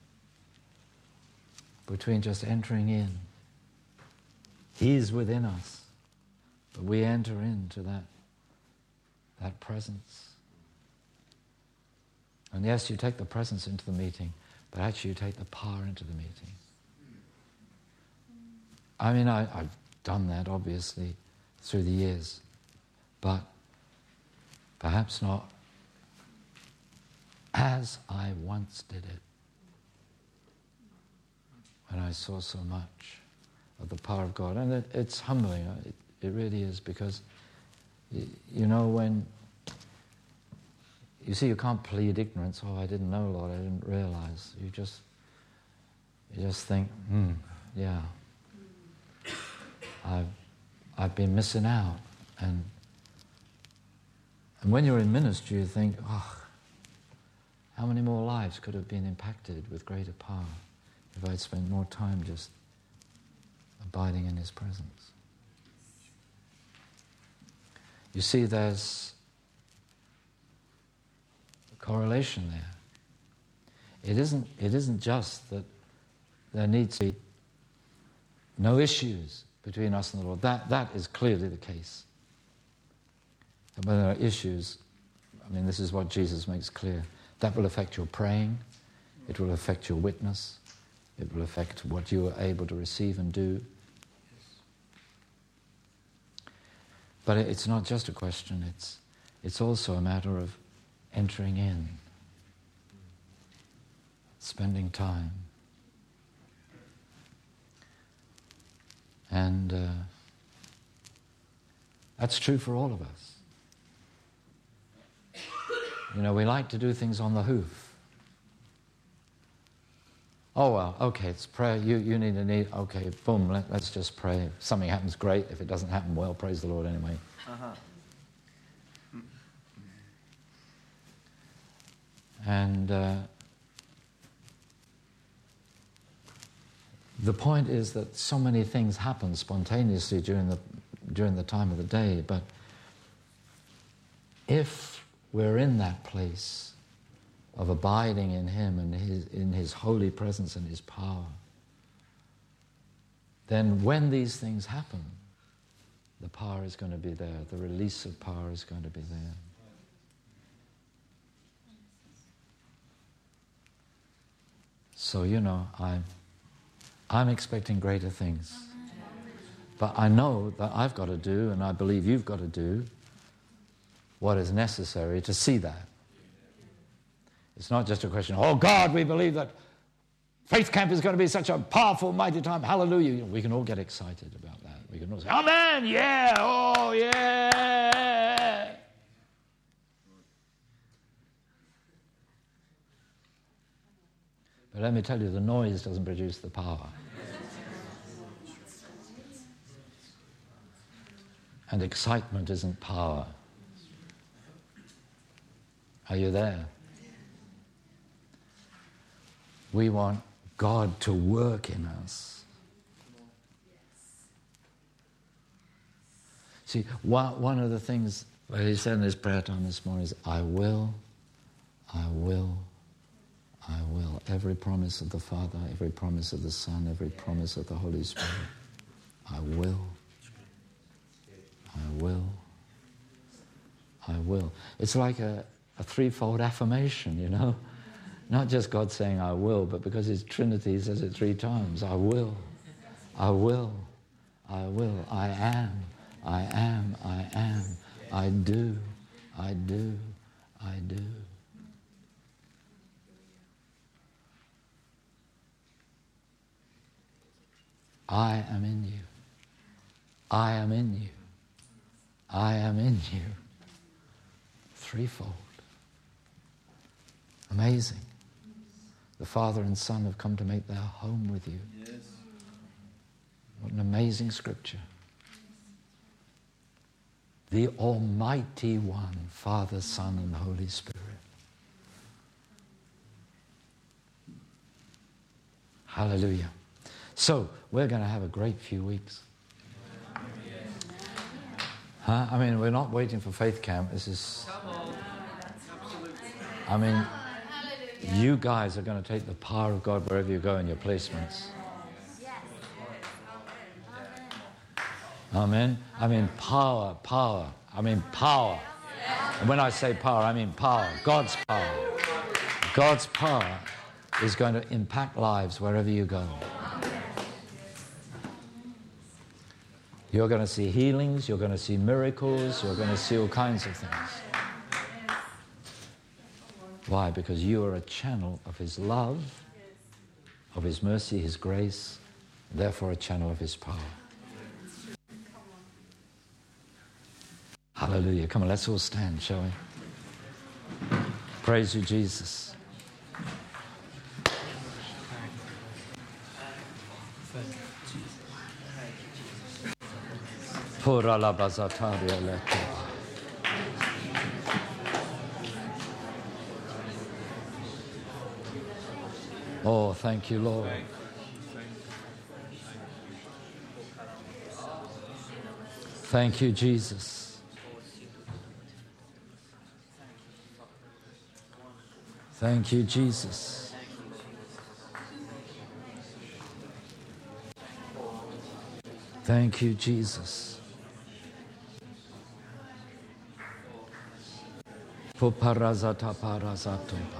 Speaker 2: between just entering in. He's within us, but we enter into that, that presence. And yes, you take the presence into the meeting, but actually you take the power into the meeting. I mean, I, I've done that, obviously, through the years, but perhaps not as I once did it, when I saw so much of the power of God. And it, it's humbling, it, it really is, because, you, you know, when, you see, you can't plead ignorance. Oh, I didn't know, Lord, I didn't realize. You just, you just think, hmm, yeah, I've, I've been missing out. And, and when you're in ministry, you think, oh, how many more lives could have been impacted with greater power if I'd spent more time just abiding in his presence? You see, there's a correlation there. It isn't, it isn't just that there needs to be no issues between us and the Lord. That, that is clearly the case. And when there are issues, I mean, this is what Jesus makes clear. That will affect your praying. It will affect your witness. It will affect what you are able to receive and do. But it's not just a question. It's, it's also a matter of entering in, spending time. And uh, that's true for all of us. You know, we like to do things on the hoof. Oh, well, okay, it's prayer. You, you need a need. Okay, boom, let, let's just pray. If something happens, great. If it doesn't happen, well, praise the Lord anyway. Uh-huh. And uh, the point is that so many things happen spontaneously during the, during the time of the day, but if we're in that place of abiding in him and his, in his holy presence and his power, then when these things happen, the power is going to be there. The release of power is going to be there. So, you know, I'm, I'm expecting greater things. But I know that I've got to do, and I believe you've got to do, what is necessary to see that. It's not just a question, oh God, we believe that Faith Camp is going to be such a powerful, mighty time. Hallelujah. You know, we can all get excited about that. We can all say, amen, yeah, oh yeah. But let me tell you, the noise doesn't produce the power. And excitement isn't power. Are you there? We want God to work in us. See, one of the things that he said in his prayer time this morning is, I will, I will, I will. Every promise of the Father, every promise of the Son, every promise of the Holy Spirit. I will, I will, I will. It's like a, a threefold affirmation, you know. Not just God saying, I will, but because his Trinity, he says it three times. I will, I will, I will, I am, I am, I am, I do, I do, I do. I am in you. I am in you. I am in you. Threefold. Amazing. The Father and Son have come to make their home with you. Yes. What an amazing scripture. The Almighty One, Father, Son, and Holy Spirit. Hallelujah. So, we're going to have a great few weeks. Huh? I mean, we're not waiting for Faith Camp. This is... I mean... You guys are going to take the power of God wherever you go in your placements. Amen. I mean power, power. I mean power. And when I say power, I mean power. God's power. God's power is going to impact lives wherever you go. You're going to see healings, you're going to see miracles, you're going to see all kinds of things. Why? Because you are a channel of his love, of his mercy, his grace, and therefore a channel of his power. Hallelujah. Come on, let's all stand, shall we? Praise you, Jesus. Pura la bazataria lete. Oh, thank you, Lord. Thank you, Jesus. Thank you, Jesus. Thank you, Jesus. Puparazata parazatoba.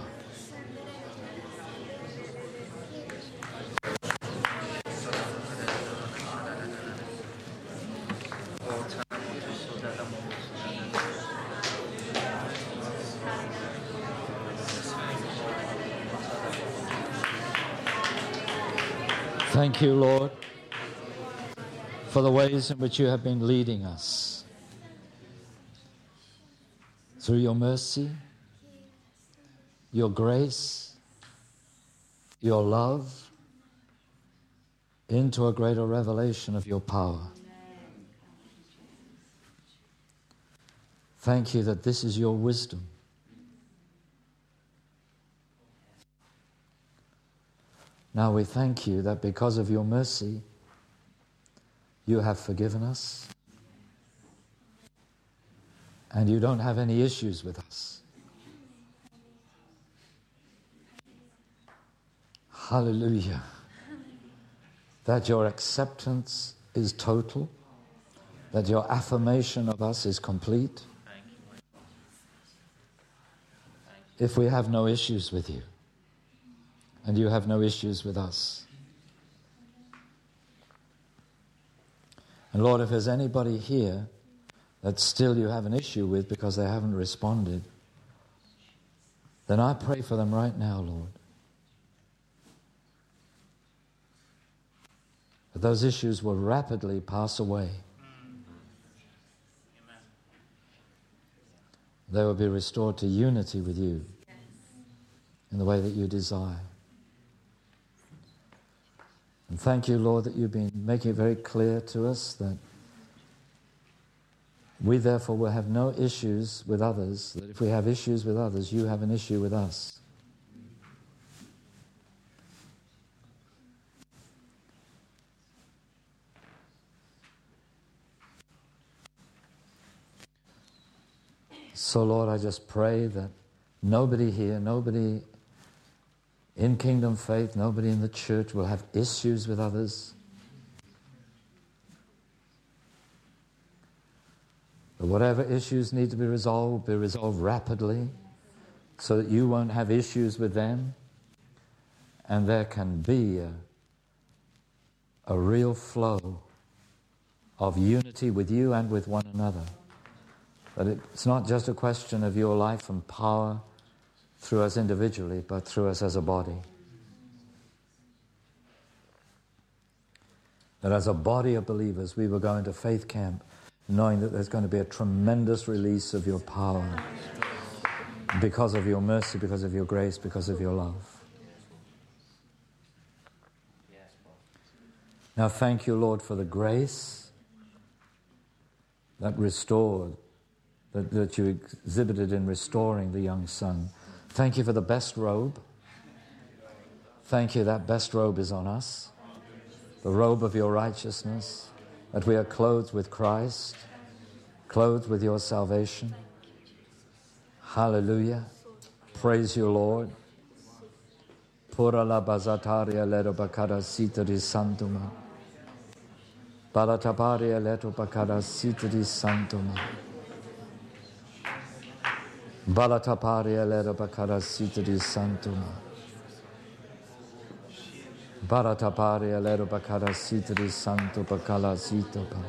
Speaker 2: Thank you, Lord, for the ways in which you have been leading us. Through your mercy, your grace, your love, into a greater revelation of your power. Thank you that this is your wisdom. Now we thank you that because of your mercy, you have forgiven us and you don't have any issues with us. Hallelujah. That your acceptance is total, that your affirmation of us is complete. If we have no issues with you, and you have no issues with us. And Lord, if there's anybody here that still you have an issue with because they haven't responded, then I pray for them right now, Lord. That those issues will rapidly pass away. They will be restored to unity with you in the way that you desire. And thank you, Lord, that you've been making it very clear to us that we therefore will have no issues with others, that if we have issues with others, you have an issue with us. So, Lord, I just pray that nobody here, nobody in Kingdom Faith, nobody in the church will have issues with others. But whatever issues need to be resolved, be resolved rapidly so that you won't have issues with them and there can be a, a real flow of unity with you and with one another. That it's not just a question of your life and power through us individually, but through us as a body. That as a body of believers, we will go into faith camp knowing that there's going to be a tremendous release of your power because of your mercy, because of your grace, because of your love. Now thank you, Lord, for the grace that restored, that, that you exhibited in restoring the young son. Thank you for the best robe. Thank you that best robe is on us, the robe of your righteousness, that we are clothed with Christ, clothed with your salvation. Hallelujah. Praise you, Lord. Pura la bazataria leto bakara sita di santuma. Balataparia leto bakara sita di santuma. Balataparia leto bakara sita di santuma. Barataparia lero bakara sitri santo bakala sito pa.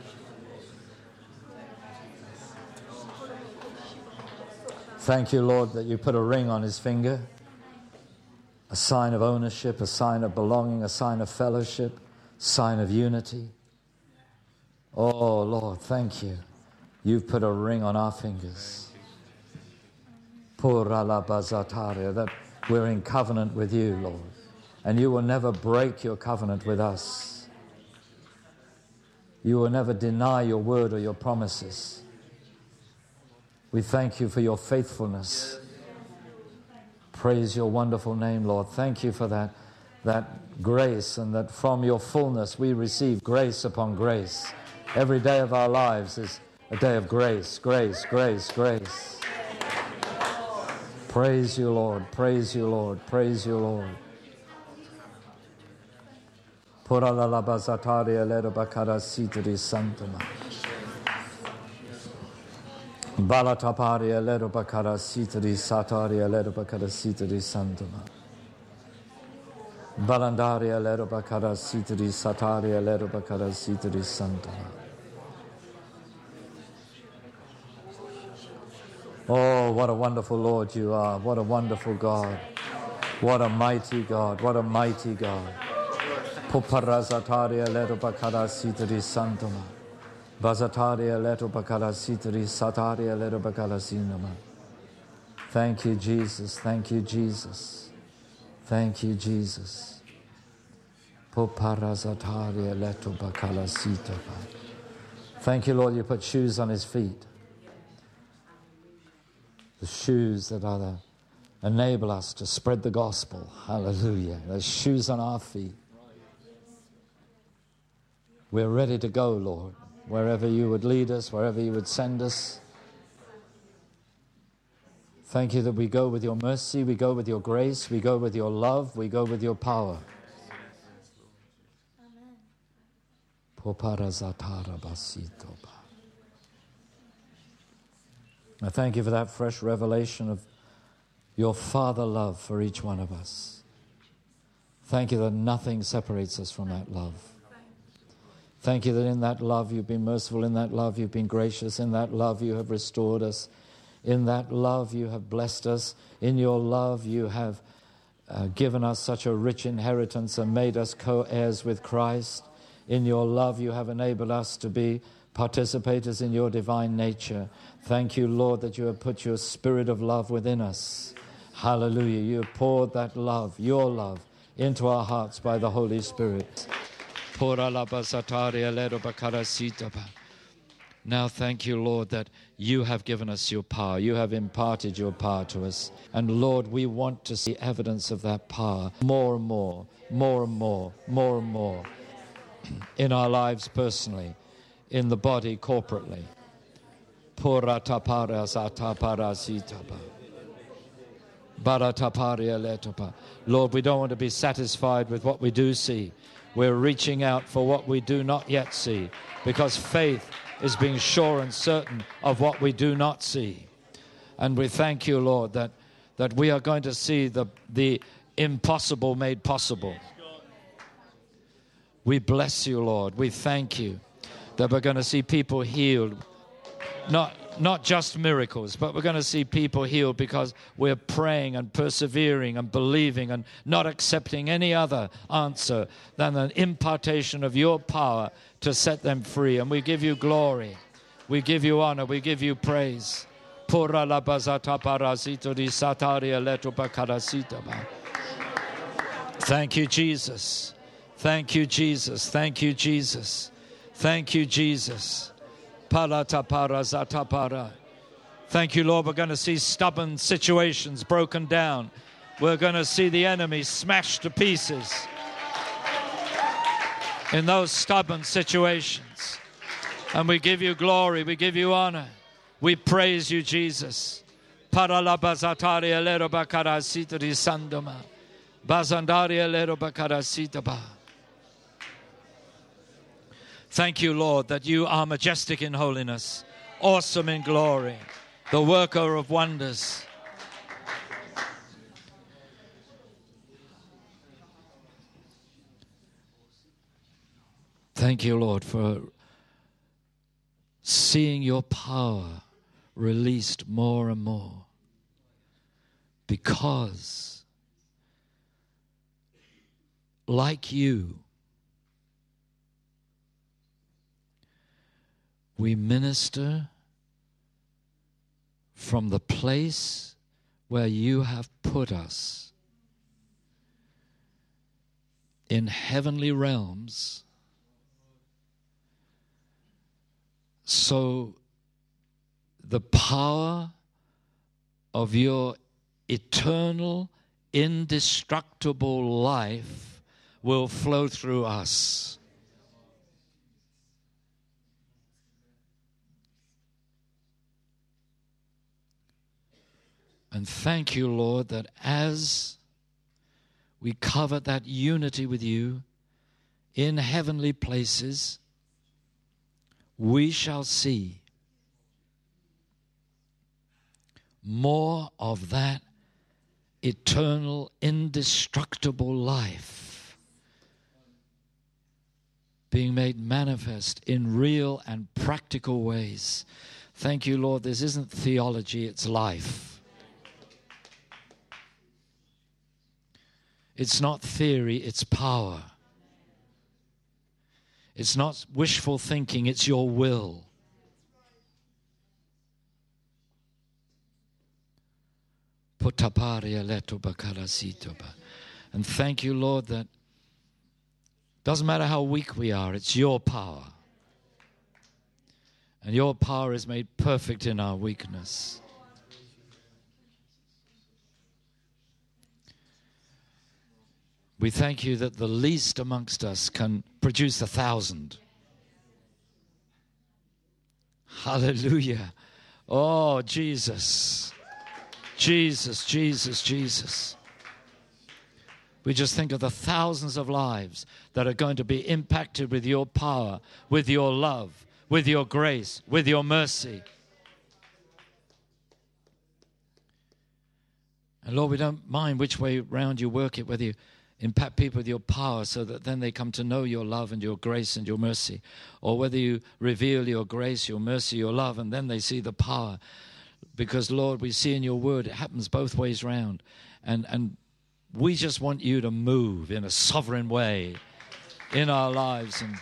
Speaker 2: Thank you, Lord, that you put a ring on his finger, a sign of ownership, a sign of belonging, a sign of fellowship, sign of unity. Oh, Lord, thank you. You've put a ring on our fingers. Pura la bazataria, that we're in covenant with you, Lord. And you will never break your covenant with us. You will never deny your word or your promises. We thank you for your faithfulness. Praise your wonderful name, Lord. Thank you for that, that grace, and that from your fullness we receive grace upon grace. Every day of our lives is a day of grace, grace, grace, grace. Praise you, Lord. Praise you, Lord. Praise you, Lord. Pura la bazataria lero bakara sitri santuma. Balataparia lero bakara sitri sataria lero bakara sitri santuma. Balandaria lero bakara sitri sataria lero bakara sitri santuma. Oh, what a wonderful Lord you are. What a wonderful God. What a mighty God. What a mighty God. Puparazataria leto bakara sitri santuma. Bazataria leto bakara sitri sataria leto bakara sinama. Thank you, Jesus. Thank you, Jesus. Thank you, Jesus. Puparazataria leto bakara sitama. Thank you, Lord, you put shoes on his feet. The shoes that are the, enable us to spread the gospel. Hallelujah. There's shoes on our feet. We're ready to go, Lord, wherever you would lead us, wherever you would send us. Thank you that we go with your mercy, we go with your grace, we go with your love, we go with your power. I thank you for that fresh revelation of your Father love for each one of us. Thank you that nothing separates us from that love. Thank you that in that love you've been merciful, in that love you've been gracious, in that love you have restored us, in that love you have blessed us, in your love you have uh, given us such a rich inheritance and made us co-heirs with Christ. In your love you have enabled us to be participators in your divine nature. Thank you, Lord, that you have put your spirit of love within us. Hallelujah. You have poured that love, your love, into our hearts by the Holy Spirit. Now thank you, Lord, that you have given us your power. You have imparted your power to us. And Lord, we want to see evidence of that power more and more, more and more, more and more in our lives personally, in the body corporately. Lord, we don't want to be satisfied with what we do see. We're reaching out for what we do not yet see, because faith is being sure and certain of what we do not see. And we thank you, Lord, that, that we are going to see the, the impossible made possible. We bless you, Lord. We thank you that we're going to see people healed. Not, not just miracles, but we're going to see people healed because we're praying and persevering and believing and not accepting any other answer than an impartation of your power to set them free. And we give you glory. We give you honor. We give you praise. Thank you, Jesus. Thank you, Jesus. Thank you, Jesus. Thank you, Jesus. Thank you, Lord. We're going to see stubborn situations broken down. We're going to see the enemy smashed to pieces in those stubborn situations. And we give you glory. We give you honor. We praise you, Jesus. Thank you, Lord, that you are majestic in holiness, awesome in glory, the worker of wonders. Thank you, Lord, for seeing your power released more and more, because, like you, we minister from the place where you have put us in heavenly realms, so the power of your eternal, indestructible life will flow through us. And thank you, Lord, that as we cover that unity with you in heavenly places, we shall see more of that eternal, indestructible life being made manifest in real and practical ways. Thank you, Lord. This isn't theology, it's life. It's not theory, it's power. It's not wishful thinking, it's your will. And thank you, Lord, that doesn't matter how weak we are, it's your power. And your power is made perfect in our weakness. We thank you that the least amongst us can produce a thousand. Hallelujah. Oh, Jesus. Jesus, Jesus, Jesus. We just think of the thousands of lives that are going to be impacted with your power, with your love, with your grace, with your mercy. And Lord, we don't mind which way round you work it, whether you impact people with your power so that then they come to know your love and your grace and your mercy, or whether you reveal your grace, your mercy, your love, and then they see the power. Because, Lord, we see in your word, it happens both ways round. And, and we just want you to move in a sovereign way in our lives and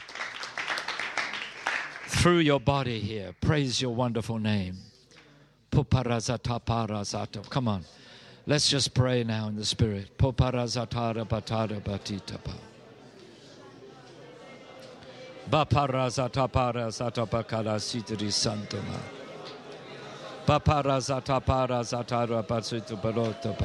Speaker 2: through your body here. Praise your wonderful name. Come on. Let's just pray now in the Spirit. Poparazatara batara batitapa. Baparazatapara zatapakara sitri santoma. Baparazatapara zatara basutu barotapa.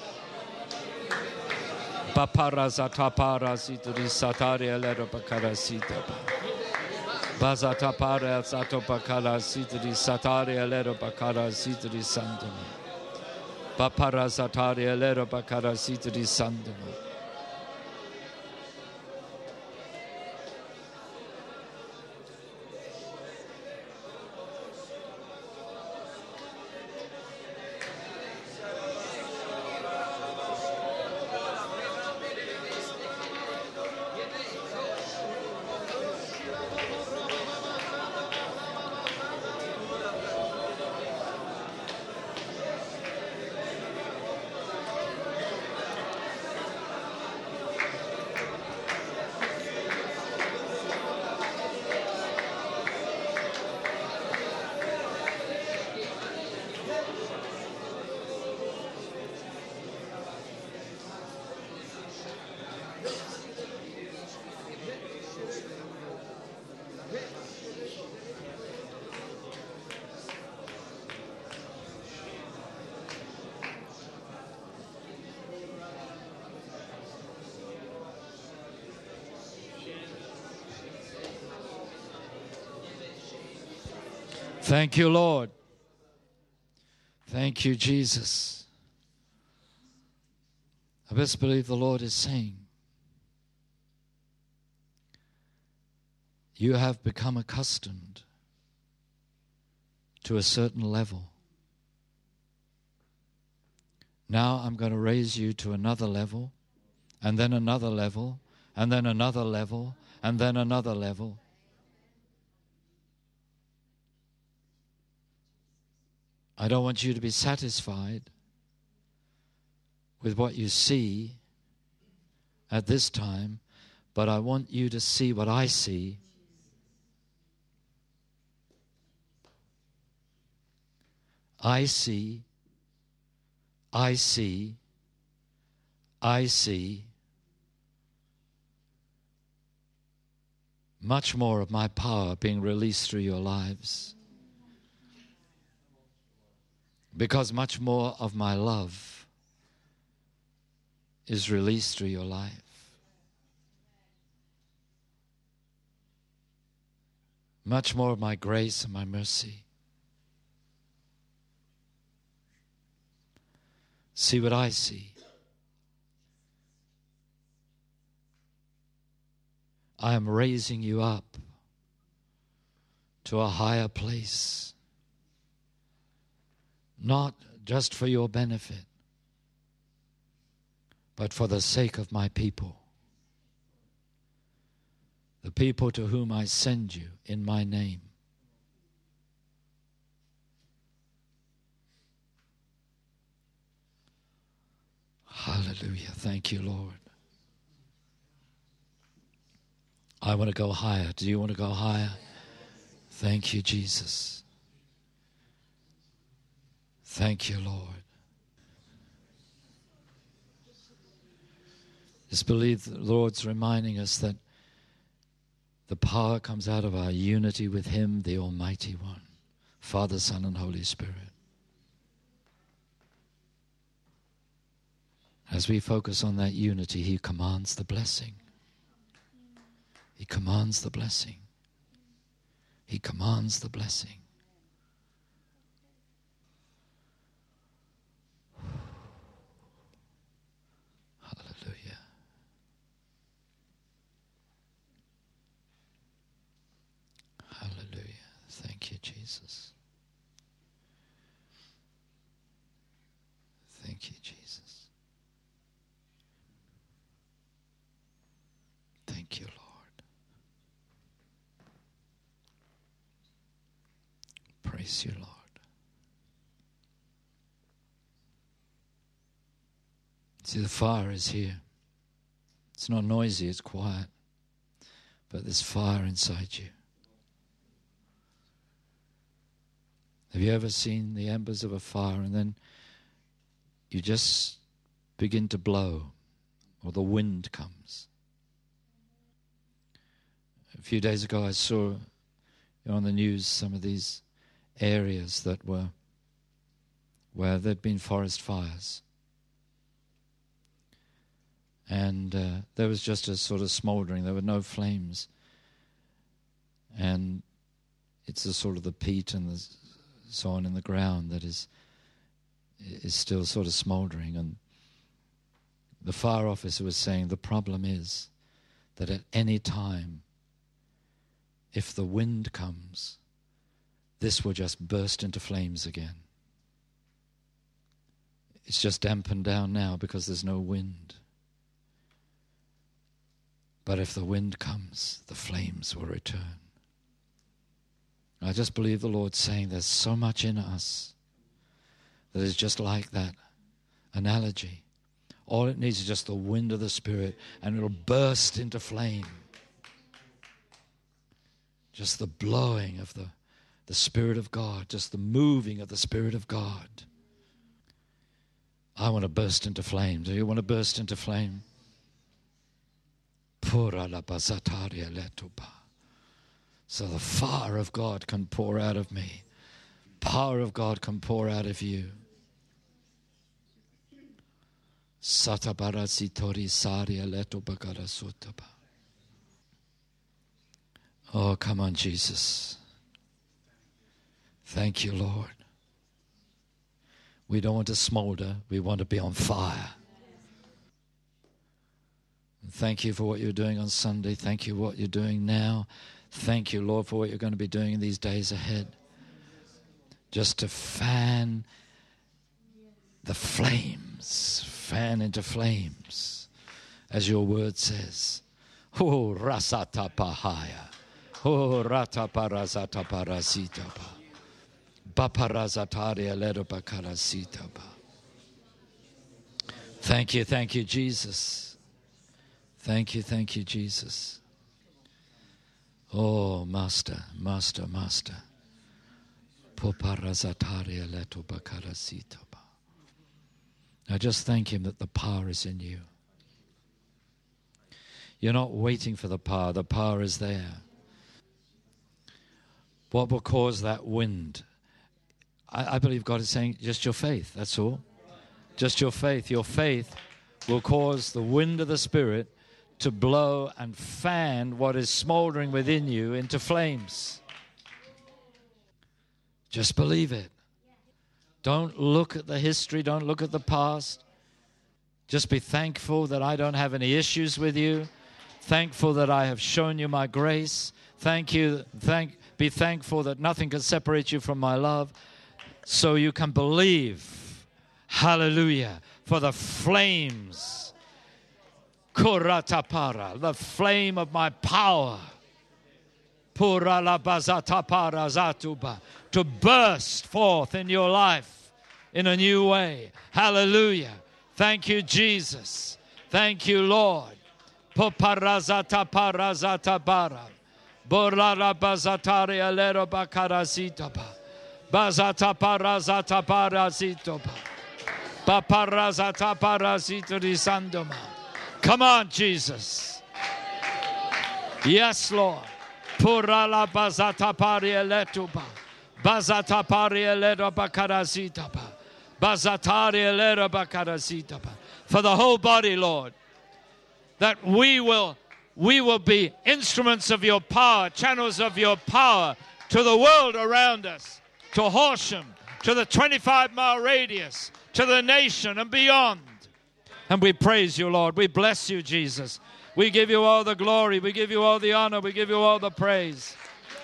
Speaker 2: Baparazatapara sitri satari alera bakara sitapa. Bazatapara zatopakara sitri satari alera bakara sitri santoma. Baparazatari alera bakara sitri santoma. Thank you, Lord. Thank you, Jesus. I best believe the Lord is saying, you have become accustomed to a certain level. Now I'm going to raise you to another level, and then another level, and then another level, and then another level. I don't want you to be satisfied with what you see at this time, but I want you to see what I see. I see, I see, I see much more of my power being released through your lives. Because much more of my love is released through your life. Much more of my grace and my mercy. See what I see. I am raising you up to a higher place. Not just for your benefit, but for the sake of my people. The people to whom I send you in my name. Hallelujah. Thank you, Lord. I want to go higher. Do you want to go higher? Thank you, Jesus. Thank you, Lord. Just believe the Lord's reminding us that the power comes out of our unity with Him, the Almighty One, Father, Son, and Holy Spirit. As we focus on that unity, He commands the blessing. He commands the blessing. He commands the blessing. Hallelujah. Hallelujah. Thank you, Jesus. Thank you, Jesus. Thank you, Lord. Praise you, Lord. See, the fire is here. It's not noisy, it's quiet. But there's fire inside you. Have you ever seen the embers of a fire and then you just begin to blow, or the wind comes. A few days ago I saw you know, on the news some of these areas that were where there'd been forest fires. And uh, there was just a sort of smouldering. There were no flames. And it's the sort of the peat and the, so on in the ground that is is still sort of smouldering. And the fire officer was saying the problem is that at any time, if the wind comes, this will just burst into flames again. It's just dampened down now because there's no wind. But if the wind comes, the flames will return. I just believe the Lord's saying there's so much in us that is just like that analogy. All it needs is just the wind of the Spirit, and it'll burst into flame. Just the blowing of the, the Spirit of God, just the moving of the Spirit of God. I want to burst into flame. Do you want to burst into flame? Pura la bazataria letuba. So the fire of God can pour out of me. Power of God can pour out of you. Satabara sitori saria letubagara sutaba. Oh, come on, Jesus. Thank you, Lord. We don't want to smolder. We want to be on fire. And thank you for what you're doing on Sunday. Thank you for what you're doing now. Thank you, Lord, for what you're going to be doing in these days ahead. Just to fan the flames, fan into flames, as your word says. Oh, rasata pahaya. Oh, rata parazata parazitaba. Baparazataria ledoba karasitaba. Thank you, thank you, Jesus. Thank you, thank you, Jesus. Oh, Master, Master, Master. Poparazataria ledoba karasitaba. Now just thank Him that the power is in you. You're not waiting for the power. The power is there. What will cause that wind? I, I believe God is saying just your faith, that's all. Just your faith. Your faith will cause the wind of the Spirit to blow and fan what is smoldering within you into flames. Just believe it. Don't look at the history. Don't look at the past. Just be thankful that I don't have any issues with you. Thankful that I have shown you my grace. Thank you. Thank. Be thankful that nothing can separate you from my love. So you can believe. Hallelujah. For the flames. Kuratapara. The flame of my power. Puralabazatapara zatuba. To burst forth in your life in a new way. Hallelujah. Thank you, Jesus. Thank you, Lord. Poparazata parazata bara. Borara bazataria lero bakarasitaba. Bazata parazata parazitoba. Paparazata parazito di sandoma. Come on, Jesus. Yes, Lord. Purala bazata paria letuba. Bazata paria lero bakarasitaba. Bazataria lero bakarasitaba. For the whole body, Lord. That we will, we will be instruments of your power, channels of your power to the world around us, to Horsham, to the twenty-five mile radius, to the nation and beyond. And we praise you, Lord. We bless you, Jesus. We give you all the glory. We give you all the honor. We give you all the praise.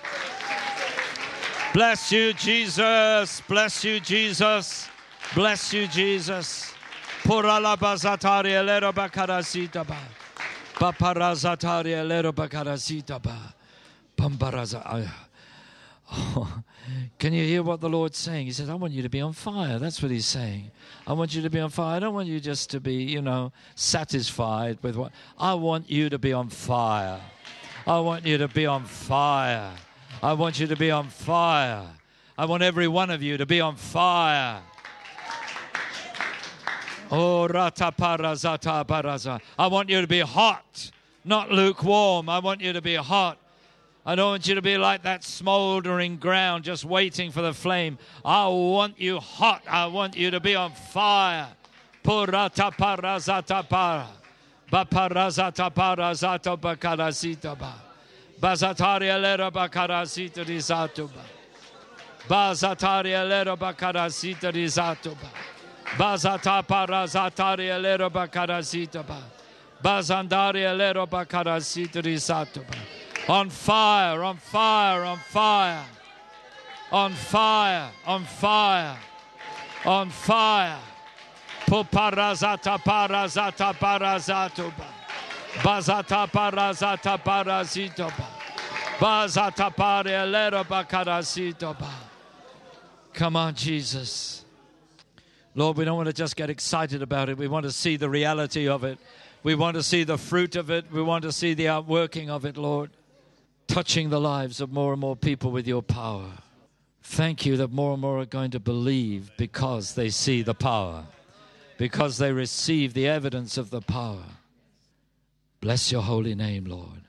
Speaker 2: Bless you, Jesus. Bless you, Jesus. Bless you, Jesus. Purala bazataria lero bakarasita ba. Paparazataria lero bakarasita ba. Pambaraza. Oh, can you hear what the Lord's saying? He says, I want you to be on fire. That's what he's saying. I want you to be on fire. I don't want you just to be, you know, satisfied with what. I want you to be on fire. I want you to be on fire. I want you to be on fire. I want every one of you to be on fire. Oh, rata parazata paraza. I want you to be hot, not lukewarm. I want you to be hot. I don't want you to be like that smoldering ground just waiting for the flame. I want you hot. I want you to be on fire. Purata parazata para. Baparazata parazata bakarasita ba. Bazataria lera bakarasita risato ba. Bazataria lera bakarasita risato ba. Bazata parazataria lera bakarasita ba. Bazandaria lera bakarasita risato ba. On fire, on fire, on fire, on fire, on fire, on fire. Puparazata parazata parazatoba. Bazata parazata parazitoba. Bazata parealero bakarasitoba. Come on, Jesus. Lord, we don't want to just get excited about it. We want to see the reality of it. We want to see the fruit of it. We want to see the outworking of it, Lord. Touching the lives of more and more people with your power. Thank you that more and more are going to believe because they see the power, because they receive the evidence of the power. Bless your holy name, Lord.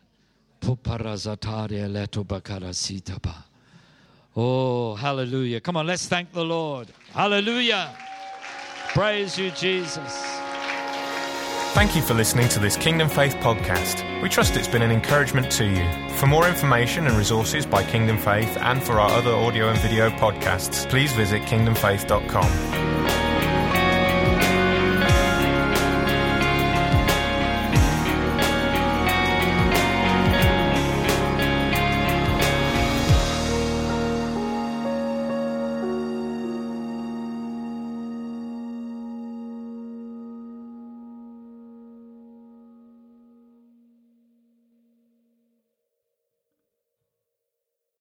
Speaker 2: Oh, hallelujah. Come on, let's thank the Lord. Hallelujah. Praise you, Jesus.
Speaker 1: Thank you for listening to this Kingdom Faith podcast. We trust it's been an encouragement to you. For more information and resources by Kingdom Faith and for our other audio and video podcasts, please visit kingdom faith dot com.